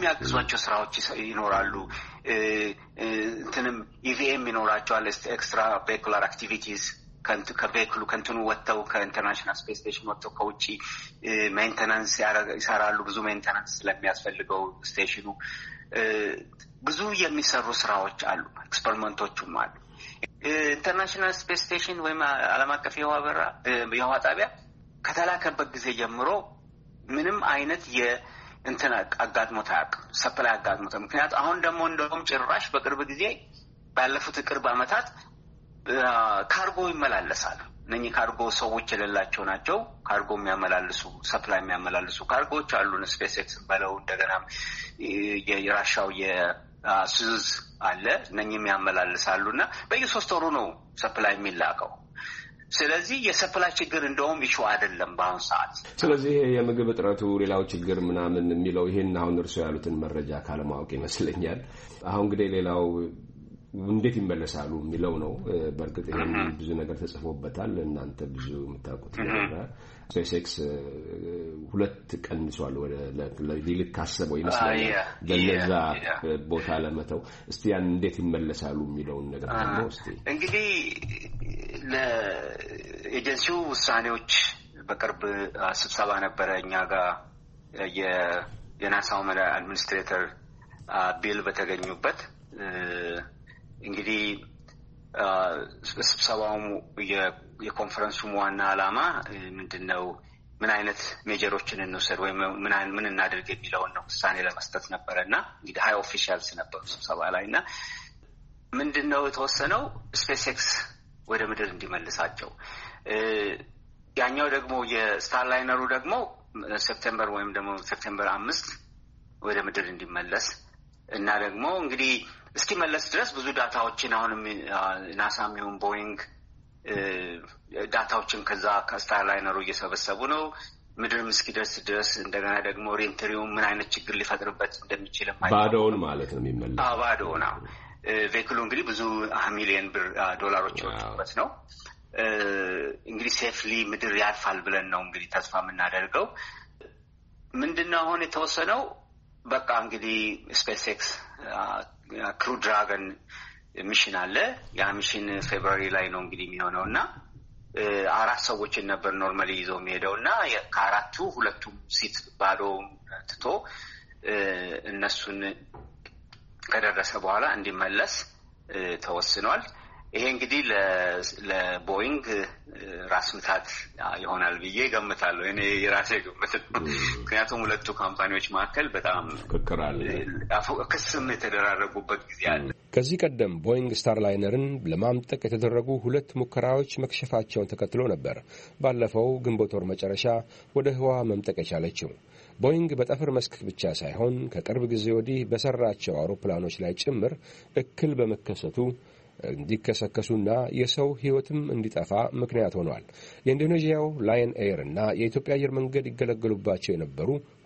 እንትንም ኢቪኤም ይኖራቸዋል፣ ኤክስትራ ቬሂኩላር አክቲቪቲስ ከቬሂክሉ ከእንትኑ ወጥተው ከኢንተርናሽናል ስፔስ ስቴሽን ወጥተው ከውጭ ሜንቴናንስ ይሰራሉ። ብዙ ሜንቴናንስ ስለሚያስፈልገው ስቴሽኑ ብዙ የሚሰሩ ስራዎች አሉ፣ ኤክስፐሪመንቶቹም አሉ። ኢንተርናሽናል ስፔስ ስቴሽን ወይም ዓለም አቀፍ የህዋ ጣቢያ ከተላከበት ጊዜ ጀምሮ ምንም አይነት የእንትን አጋጥሞት አያውቅም፣ ሰፕላይ አጋጥሞት። ምክንያቱ አሁን ደግሞ እንደውም ጭራሽ በቅርብ ጊዜ ባለፉት ቅርብ ዓመታት ካርጎ ይመላለሳል። እነኚህ ካርጎ ሰዎች የሌላቸው ናቸው። ካርጎ የሚያመላልሱ ሰፕላይ የሚያመላልሱ ካርጎዎች አሉን። ስፔስ ኤክስ በለው እንደገና የራሻው ሱዝ አለ። እነኚህም ያመላልሳሉ እና በየ3 ወሩ ነው ሰፕላይ የሚላከው። ስለዚህ የሰፕላይ ችግር እንደውም ይሹ አይደለም በአሁኑ ሰዓት።
ስለዚህ የምግብ እጥረቱ ሌላው ችግር ምናምን የሚለው ይሄን አሁን እርሶ ያሉትን መረጃ ካለማወቅ ይመስለኛል። አሁን እንግዲህ ሌላው እንዴት ይመለሳሉ የሚለው ነው። በእርግጥ ይሄን ብዙ ነገር ተጽፎበታል። እናንተ ብዙ የምታውቁት ነገር ስፔስ ኤክስ 2 ቀንሷል ወደ ሊልክ ካሰበው ይመስላል ለዛ ቦታ ለመተው። እስቲ ያን እንዴት ይመለሳሉ የሚለውን ነገር ደግሞ እስቲ
እንግዲህ ለኤጀንሲው ውሳኔዎች በቅርብ ስብሰባ ነበረ እኛ ጋር የናሳው አድሚኒስትሬተር ቢል በተገኙበት እንግዲህ ስብሰባው የኮንፈረንሱም ዋና ዓላማ ምንድነው፣ ምን አይነት ሜጀሮችን እንውሰድ ወይም ምን እናድርግ የሚለውን ነው ውሳኔ ለመስጠት ነበረና እንግዲህ ሃይ ኦፊሻልስ ነበሩ ስብሰባ ላይና ምንድነው የተወሰነው ስፔስ ኤክስ ወደ ምድር እንዲመልሳቸው፣ ያኛው ደግሞ የስታርላይነሩ ደግሞ ሴፕቴምበር 5 ወደ ምድር እንዲመለስ እና ደግሞ እንግዲህ እስኪመለስ ድረስ ብዙ ዳታዎችን አሁንም ናሳም ይሁን ቦይንግ ዳታዎችን ከዛ ከስታርላይነሩ እየሰበሰቡ ነው። ምድርም እስኪደርስ ድረስ እንደገና ደግሞ ሬንትሪው ምን አይነት ችግር ሊፈጥርበት እንደሚችል
ባዶውን ማለት ነው የሚመለስ
ባዶውን ቬክሉ እንግዲህ ብዙ ሚሊዮን ዶላሮች የወጡበት ነው። እንግዲህ ሴፍሊ ምድር ያልፋል ብለን ነው እንግዲህ ተስፋ የምናደርገው። ምንድነው አሁን የተወሰነው በቃ እንግዲህ ስፔስ ኤክስ ክሩ ድራገን ሚሽን አለ። ያ ሚሽን ፌብሩዋሪ ላይ ነው እንግዲህ የሚሆነው እና 4 ሰዎችን ነበር ኖርማሊ ይዘው የሚሄደው እና ከ4ቱ 2ቱም ሲት ባዶ ትቶ እነሱን ከደረሰ በኋላ እንዲመለስ ተወስኗል። ይሄ እንግዲህ ለቦይንግ ራስ ምታት ይሆናል ብዬ ገምታለሁ። እኔ የራሴ ግምት ነው። ምክንያቱም ሁለቱ ካምፓኒዎች መካከል በጣም ክስም የተደራረጉበት ጊዜ አለ።
ከዚህ ቀደም ቦይንግ ስታርላይነርን ለማምጠቅ የተደረጉ 2 ሙከራዎች መክሸፋቸውን ተከትሎ ነበር ባለፈው ግንቦት ወር መጨረሻ ወደ ህዋ መምጠቅ የቻለችው። ቦይንግ በጠፈር መስክ ብቻ ሳይሆን ከቅርብ ጊዜ ወዲህ በሰራቸው አውሮፕላኖች ላይ ጭምር እክል በመከሰቱ እንዲከሰከሱና የሰው ህይወትም እንዲጠፋ ምክንያት ሆኗል። የኢንዶኔዥያው ላየን ኤር እና የኢትዮጵያ አየር መንገድ ይገለገሉባቸው የነበሩ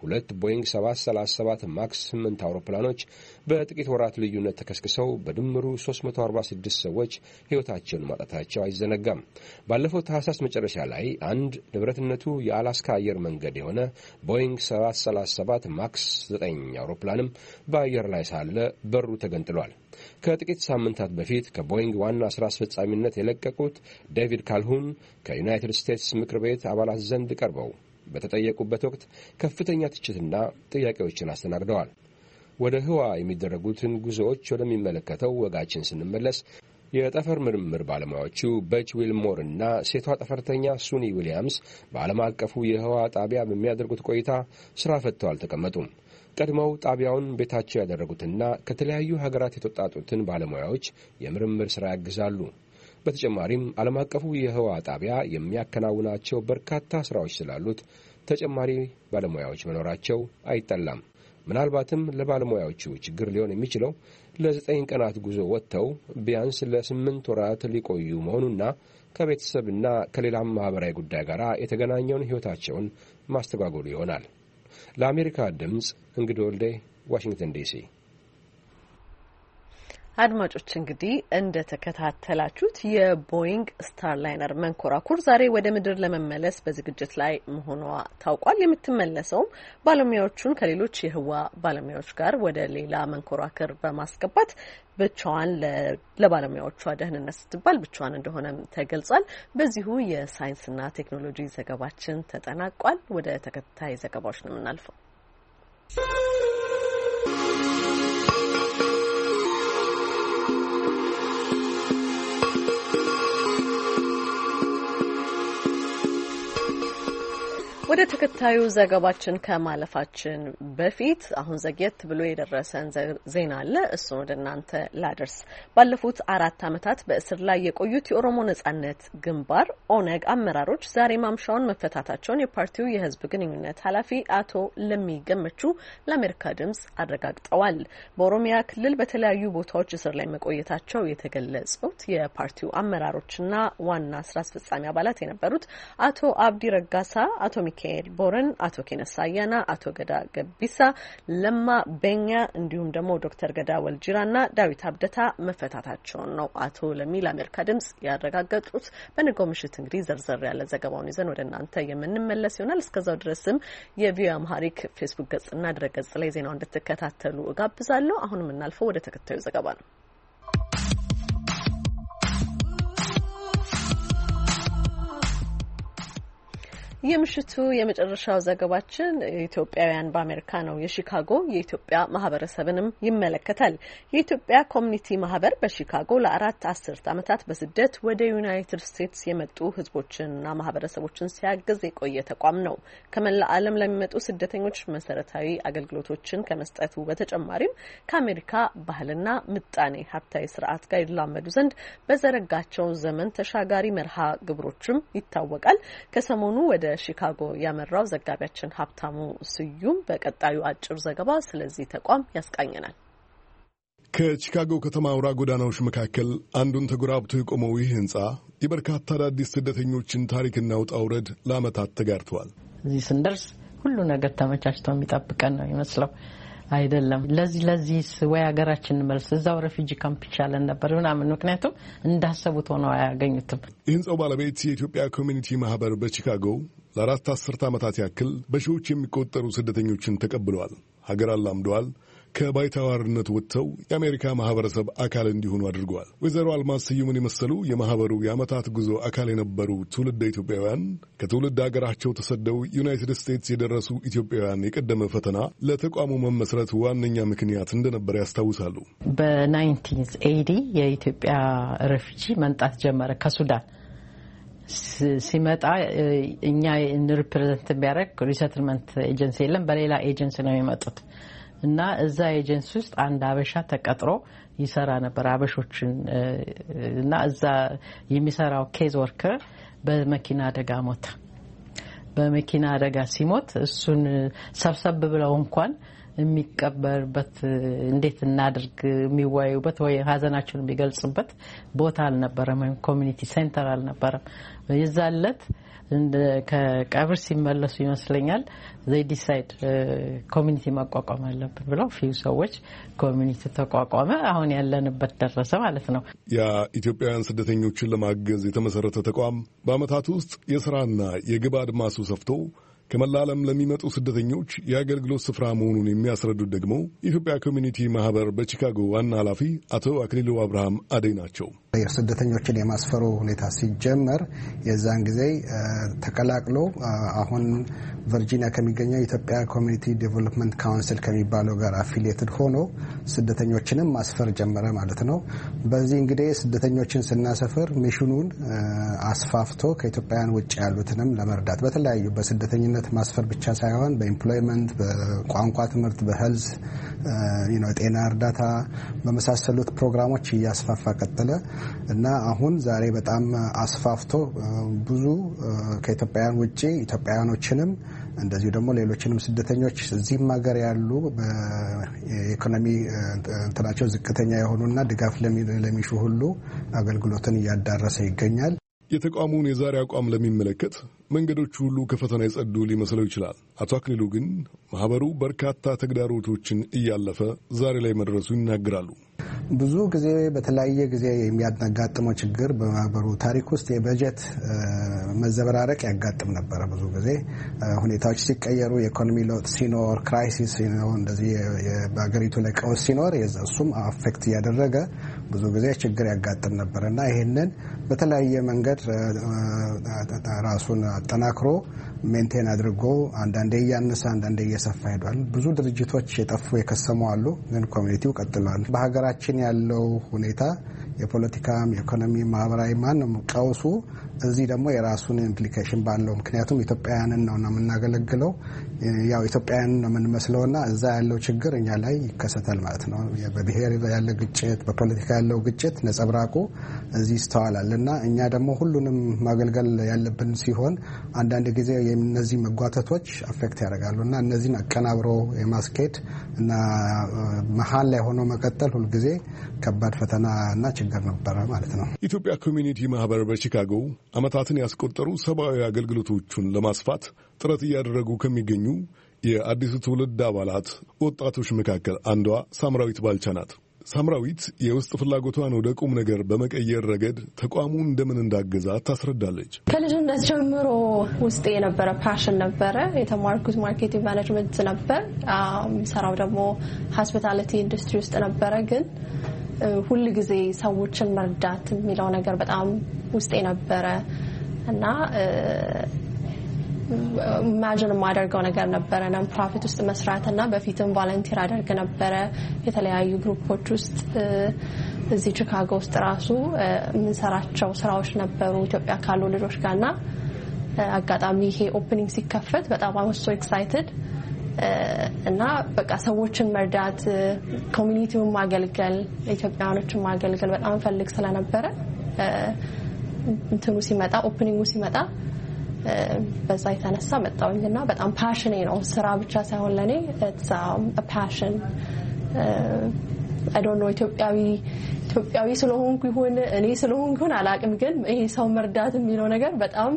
ሁለት ቦይንግ 737 ማክስ 8 አውሮፕላኖች በጥቂት ወራት ልዩነት ተከስክሰው በድምሩ 346 ሰዎች ሕይወታቸውን ማጣታቸው አይዘነጋም። ባለፈው ታህሳስ መጨረሻ ላይ አንድ ንብረትነቱ የአላስካ አየር መንገድ የሆነ ቦይንግ 737 ማክስ 9 አውሮፕላንም በአየር ላይ ሳለ በሩ ተገንጥሏል። ከጥቂት ሳምንታት በፊት ከቦይንግ ዋና ሥራ አስፈጻሚነት የለቀቁት ዴቪድ ካልሁን ከዩናይትድ ስቴትስ ምክር ቤት አባላት ዘንድ ቀርበው በተጠየቁበት ወቅት ከፍተኛ ትችትና ጥያቄዎችን አስተናግደዋል። ወደ ህዋ የሚደረጉትን ጉዞዎች ወደሚመለከተው ወጋችን ስንመለስ የጠፈር ምርምር ባለሙያዎቹ በች ዊልሞር እና ሴቷ ጠፈርተኛ ሱኒ ዊሊያምስ በዓለም አቀፉ የህዋ ጣቢያ በሚያደርጉት ቆይታ ሥራ ፈትተው አልተቀመጡም። ቀድመው ጣቢያውን ቤታቸው ያደረጉትና ከተለያዩ ሀገራት የተወጣጡትን ባለሙያዎች የምርምር ሥራ ያግዛሉ። በተጨማሪም ዓለም አቀፉ የህዋ ጣቢያ የሚያከናውናቸው በርካታ ሥራዎች ስላሉት ተጨማሪ ባለሙያዎች መኖራቸው አይጠላም። ምናልባትም ለባለሙያዎቹ ችግር ሊሆን የሚችለው ለ9 ቀናት ጉዞ ወጥተው ቢያንስ ለ8 ወራት ሊቆዩ መሆኑና ከቤተሰብና ከሌላም ማኅበራዊ ጉዳይ ጋር የተገናኘውን ሕይወታቸውን ማስተጓጎሉ ይሆናል። ለአሜሪካ ድምፅ እንግዲህ ወልዴ ዋሽንግተን ዲሲ።
አድማጮች እንግዲህ እንደተከታተላችሁት የቦይንግ ስታርላይነር መንኮራኩር ዛሬ ወደ ምድር ለመመለስ በዝግጅት ላይ መሆኗ ታውቋል። የምትመለሰውም ባለሙያዎቹን ከሌሎች የህዋ ባለሙያዎች ጋር ወደ ሌላ መንኮራኩር በማስገባት ብቻዋን ለባለሙያዎቿ ደህንነት ስትባል ብቻዋን እንደሆነም ተገልጿል። በዚሁ የሳይንስና ቴክኖሎጂ ዘገባችን ተጠናቋል። ወደ ተከታይ ዘገባዎች ነው የምናልፈው። ወደ ተከታዩ ዘገባችን ከማለፋችን በፊት አሁን ዘግየት ብሎ የደረሰን ዜና አለ። እሱን ወደ እናንተ ላደርስ። ባለፉት 4 ዓመታት በእስር ላይ የቆዩት የኦሮሞ ነጻነት ግንባር ኦነግ አመራሮች ዛሬ ማምሻውን መፈታታቸውን የፓርቲው የህዝብ ግንኙነት ኃላፊ አቶ ለሚ ገመቹ ለአሜሪካ ድምጽ አረጋግጠዋል። በኦሮሚያ ክልል በተለያዩ ቦታዎች እስር ላይ መቆየታቸው የተገለጹት የፓርቲው አመራሮችና ዋና ስራ አስፈጻሚ አባላት የነበሩት አቶ አብዲ ረጋሳ፣ አቶ ሚካኤል ቦረን፣ አቶ ኬነሳ አያና፣ አቶ ገዳ ገቢሳ፣ ለማ በኛ እንዲሁም ደግሞ ዶክተር ገዳ ወልጂራና ዳዊት አብደታ መፈታታቸውን ነው አቶ ለሚ ለአሜሪካ ድምጽ ያረጋገጡት። በነገው ምሽት እንግዲህ ዘርዘር ያለ ዘገባውን ይዘን ወደ እናንተ የምንመለስ ይሆናል። እስከዛው ድረስም የቪኦኤ አምሃሪክ ፌስቡክ ገጽና ድረገጽ ላይ ዜናውን እንድትከታተሉ እጋብዛለሁ። አሁን የምናልፈው ወደ ተከታዩ ዘገባ ነው። የምሽቱ የመጨረሻው ዘገባችን ኢትዮጵያውያን በአሜሪካ ነው። የሺካጎ የኢትዮጵያ ማህበረሰብንም ይመለከታል። የኢትዮጵያ ኮሚኒቲ ማህበር በሺካጎ ለ4 አስርት ዓመታት በስደት ወደ ዩናይትድ ስቴትስ የመጡ ህዝቦችንና ማህበረሰቦችን ሲያግዝ የቆየ ተቋም ነው። ከመላ ዓለም ለሚመጡ ስደተኞች መሰረታዊ አገልግሎቶችን ከመስጠቱ በተጨማሪም ከአሜሪካ ባህልና ምጣኔ ሀብታዊ ስርዓት ጋር ይላመዱ ዘንድ በዘረጋቸው ዘመን ተሻጋሪ መርሃ ግብሮችም ይታወቃል። ከሰሞኑ ወደ ሺካጎ ያመራው ዘጋቢያችን ሀብታሙ ስዩም በቀጣዩ አጭር ዘገባ ስለዚህ ተቋም ያስቃኘናል።
ከቺካጎ ከተማ አውራ ጎዳናዎች መካከል አንዱን ተጎራብቶ የቆመው ይህ ህንጻ የበርካታ አዳዲስ ስደተኞችን ታሪክና ውጣ ውረድ ለዓመታት ተጋርተዋል።
እዚህ ስንደርስ ሁሉ ነገር ተመቻችቶ የሚጠብቀን ነው ይመስለው አይደለም። ለዚህ ወይ ሀገራችን መልስ እዛው ሬፊጂ ካምፕ ይቻለን ነበር ምናምን፣ ምክንያቱም እንዳሰቡት ሆነው አያገኙትም።
የህንጻው ባለቤት የኢትዮጵያ ኮሚኒቲ ማህበር በቺካጎ ለ4 አስርት ዓመታት ያክል በሺዎች የሚቆጠሩ ስደተኞችን ተቀብለዋል፣ ሀገር አላምደዋል፣ ከባይታዋርነት ወጥተው የአሜሪካ ማህበረሰብ አካል እንዲሆኑ አድርገዋል። ወይዘሮ አልማዝ ስዩምን የመሰሉ የማህበሩ የዓመታት ጉዞ አካል የነበሩ ትውልደ ኢትዮጵያውያን ከትውልድ ሀገራቸው ተሰደው ዩናይትድ ስቴትስ የደረሱ ኢትዮጵያውያን የቀደመ ፈተና ለተቋሙ መመስረት ዋነኛ ምክንያት እንደነበር ያስታውሳሉ።
በ1980 የኢትዮጵያ ሬፊጂ መምጣት ጀመረ ከሱዳን ሲመጣ እኛ ሪፕሬዘንት ቢያደርግ ሪሰትልመንት ኤጀንሲ የለም፣ በሌላ ኤጀንሲ ነው የሚመጡት እና እዛ ኤጀንሲ ውስጥ አንድ አበሻ ተቀጥሮ ይሰራ ነበር አበሾችን እና እዛ የሚሰራው ኬዝ ወርከር በመኪና አደጋ ሞተ። በመኪና አደጋ ሲሞት እሱን ሰብሰብ ብለው እንኳን የሚቀበርበት እንዴት እናድርግ የሚወያዩበት ወይ ሀዘናቸውን የሚገልጹበት ቦታ አልነበረም ኮሚኒቲ ሴንተር አልነበረም የዛለት ከቀብር ሲመለሱ ይመስለኛል they decide ኮሚኒቲ ማቋቋም አለበት ብለው ፊው ሰዎች ኮሚኒቲ ተቋቋመ አሁን ያለንበት ደረሰ ማለት ነው
ያ ኢትዮጵያውያን ስደተኞችን ለማገዝ የተመሰረተ ተቋም በአመታት ውስጥ የሥራና የግብ አድማሱ ሰፍቶ ከመላ ዓለም ለሚመጡ ስደተኞች የአገልግሎት ስፍራ መሆኑን የሚያስረዱት ደግሞ የኢትዮጵያ ኮሚኒቲ ማህበር በቺካጎ ዋና ኃላፊ አቶ አክሊሉ አብርሃም አደይ ናቸው።
የስደተኞችን የማስፈሩ ሁኔታ ሲጀመር የዛን ጊዜ ተቀላቅሎ አሁን ቨርጂኒያ ከሚገኘው የኢትዮጵያ ኮሚኒቲ ዴቨሎፕመንት ካውንስል ከሚባለው ጋር አፊሊየትድ ሆኖ ስደተኞችንም ማስፈር ጀመረ ማለት ነው። በዚህ እንግዲህ ስደተኞችን ስናሰፍር ሚሽኑን አስፋፍቶ ከኢትዮጵያውያን ውጭ ያሉትንም ለመርዳት በተለያዩ በስደተኝነት ማስፈር ብቻ ሳይሆን በኤምፕሎይመንት በቋንቋ ትምህርት በሄልዝ ጤና እርዳታ በመሳሰሉት ፕሮግራሞች እያስፋፋ ቀጠለ እና አሁን ዛሬ በጣም አስፋፍቶ ብዙ ከኢትዮጵያውያን ውጪ ኢትዮጵያውያኖችንም እንደዚሁ ደግሞ ሌሎችንም ስደተኞች እዚህም ሀገር ያሉ በኢኮኖሚ እንትናቸው ዝቅተኛ የሆኑና ድጋፍ ለሚሹ ሁሉ አገልግሎትን እያዳረሰ ይገኛል።
የተቋሙን የዛሬ አቋም ለሚመለከት መንገዶች ሁሉ ከፈተና የጸዱ ሊመስለው ይችላል። አቶ አክሊሉ ግን ማህበሩ በርካታ ተግዳሮቶችን እያለፈ ዛሬ ላይ መድረሱ ይናገራሉ።
ብዙ ጊዜ በተለያየ ጊዜ የሚያጋጥመው ችግር በማህበሩ ታሪክ ውስጥ የበጀት መዘበራረቅ ያጋጥም ነበር። ብዙ ጊዜ ሁኔታዎች ሲቀየሩ የኢኮኖሚ ለውጥ ሲኖር ክራይሲስ እንደዚህ በአገሪቱ ላይ ቀውስ ሲኖር እሱም አፌክት እያደረገ ብዙ ጊዜ ችግር ያጋጥም ነበር እና ይሄንን በተለያየ መንገድ ራሱን አጠናክሮ ሜንቴን አድርጎ አንዳንዴ እያነሰ አንዳንዴ እየሰፋ ሄዷል። ብዙ ድርጅቶች የጠፉ የከሰሙ አሉ፣ ግን ኮሚኒቲው ቀጥሏል። በሀገራችን ያለው ሁኔታ የፖለቲካም የኢኮኖሚ ማህበራዊ ማንም ቀውሱ እዚህ ደግሞ የራሱን ኢምፕሊኬሽን ባለው ምክንያቱም ኢትዮጵያውያንን ነው የምናገለግለው ያው ኢትዮጵያውያን ነው የምንመስለውና እዛ ያለው ችግር እኛ ላይ ይከሰታል ማለት ነው። በብሔር ያለ ግጭት በፖለቲካ ያለው ግጭት ነጸብራቁ እዚህ ይስተዋላልና እኛ ደግሞ ሁሉንም ማገልገል ያለብን ሲሆን አንዳንድ ጊዜ የነዚህ መጓተቶች አፌክት ያደርጋሉና እነዚህን አቀናብሮ የማስኬድ እና መሀል ላይ ሆኖ መቀጠል ሁሉ ጊዜ ከባድ ፈተናና ችግር ነበር ማለት ነው።
ኢትዮጵያ ኮሚኒቲ ማህበር በቺካጎ አመታትን ያስቆጠሩ ሰብአዊ አገልግሎቶቹን ለማስፋት ጥረት እያደረጉ ከሚገኙ የአዲሱ ትውልድ አባላት ወጣቶች መካከል አንዷ ሳምራዊት ባልቻ ናት። ሳምራዊት የውስጥ ፍላጎቷን ወደ ቁም ነገር በመቀየር ረገድ ተቋሙ እንደምን እንዳገዛ ታስረዳለች።
ከልጅነት ጀምሮ ውስጤ የነበረ ፓሽን ነበረ። የተማርኩት ማርኬቲንግ ማኔጅመንት ነበር። ሰራው ደግሞ ሆስፒታሊቲ ኢንዱስትሪ ውስጥ ነበረ። ግን ሁሉ ጊዜ ሰዎችን መርዳት የሚለው ነገር በጣም ውስጤ ነበረ እና ኢማጂን ማደርገው ነገር ነበረ ነን ፕሮፊት ውስጥ መስራትና በፊትም ቮለንቲር አደርግ ነበረ የተለያዩ ግሩፖች ውስጥ እዚህ ቺካጎ ውስጥ ራሱ የምንሰራቸው ስራዎች ነበሩ ኢትዮጵያ ካሉ ልጆች ጋርና አጋጣሚ ይሄ ኦፕኒንግ ሲከፈት በጣም I was so excited እና በቃ ሰዎችን መርዳት ኮሚኒቲውን ማገልገል ኢትዮጵያኖችን ማገልገል በጣም ፈልግ ስለነበረ እንትኑ ሲመጣ ኦፕኒንጉ ሲመጣ በዛ የተነሳ መጣውኝና በጣም ፓሽኔ ነው ስራ ብቻ ሳይሆን ለኔ it's a passion I don't know ኢትዮጵያዊ ስለሆንኩ ይሁን እኔ ስለሆንኩ ይሁን አላቅም ግን ይሄ ሰው መርዳት የሚለው ነገር በጣም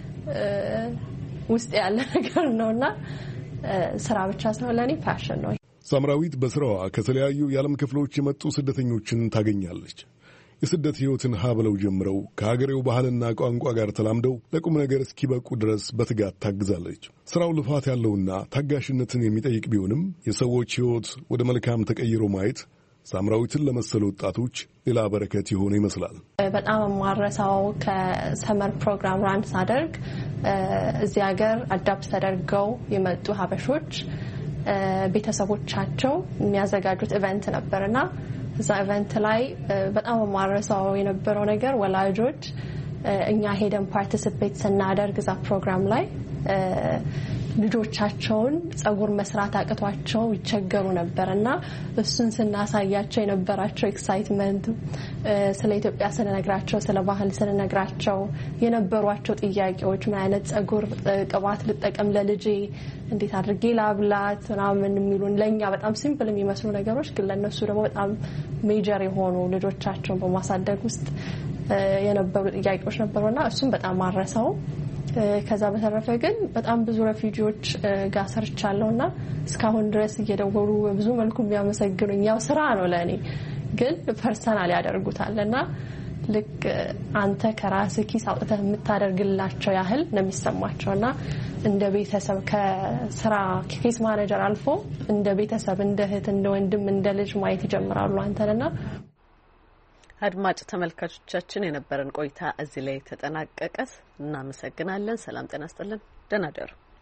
ውስጥ ያለ ነገር ነውና ስራ ብቻ ሳይሆን ለኔ ፓሽን ነው።
ሳምራዊት በስራዋ ከተለያዩ የዓለም ክፍሎች የመጡ ስደተኞችን ታገኛለች። የስደት ህይወትን ሀብለው ጀምረው ከሀገሬው ባህልና ቋንቋ ጋር ተላምደው ለቁም ነገር እስኪበቁ ድረስ በትጋት ታግዛለች። ስራው ልፋት ያለውና ታጋሽነትን የሚጠይቅ ቢሆንም የሰዎች ህይወት ወደ መልካም ተቀይሮ ማየት ሳምራዊትን ለመሰሉ ወጣቶች ሌላ በረከት የሆነ ይመስላል።
በጣም ማረሳው ከሰመር ፕሮግራም ራን ሳደርግ እዚህ ሀገር አዳፕት ተደርገው የመጡ ሀበሾች ቤተሰቦቻቸው የሚያዘጋጁት ኢቨንት ነበርና እዛ ኢቨንት ላይ በጣም ማረሳው የነበረው ነገር ወላጆች እኛ ሄደን ፓርቲሲፔት ስናደርግ እዛ ፕሮግራም ላይ ልጆቻቸውን ጸጉር መስራት አቅቷቸው ይቸገሩ ነበርና እሱን ስናሳያቸው የነበራቸው ኤክሳይትመንት ስለ ኢትዮጵያ ስለነግራቸው ስለ ባህል ስለነግራቸው የነበሯቸው ጥያቄዎች ምን አይነት ጸጉር ቅባት ልጠቀም ለልጄ እንዴት አድርጌ ላብላት ምናምን የሚሉን ለኛ በጣም ሲምፕል የሚመስሉ ነገሮች ግን ለነሱ ደግሞ በጣም ሜጀር የሆኑ ልጆቻቸውን በማሳደግ ውስጥ የነበሩ ጥያቄዎች ነበሩና እሱም በጣም አረሳው። ከዛ በተረፈ ግን በጣም ብዙ ሬፊጂዎች ጋር ሰርቻለሁና እስካሁን ድረስ እየደወሉ በብዙ መልኩ የሚያመሰግኑኝ ያው ስራ ነው ለኔ ግን ፐርሰናል ያደርጉታልና ልክ አንተ ከራስህ ኪስ አውጥተህ የምታደርግላቸው ያህል ነው የሚሰማቸውና እንደ ቤተሰብ ከስራ ኬስ ማኔጀር አልፎ እንደ ቤተሰብ እንደ እህት እንደ ወንድም እንደ ልጅ ማየት ይጀምራሉ አንተንና።
አድማጭ ተመልካቾቻችን የነበረን ቆይታ እዚህ ላይ ተጠናቀቀ። እናመሰግናለን። ሰላም ጤና ይስጥልን። ደህና ደሩ።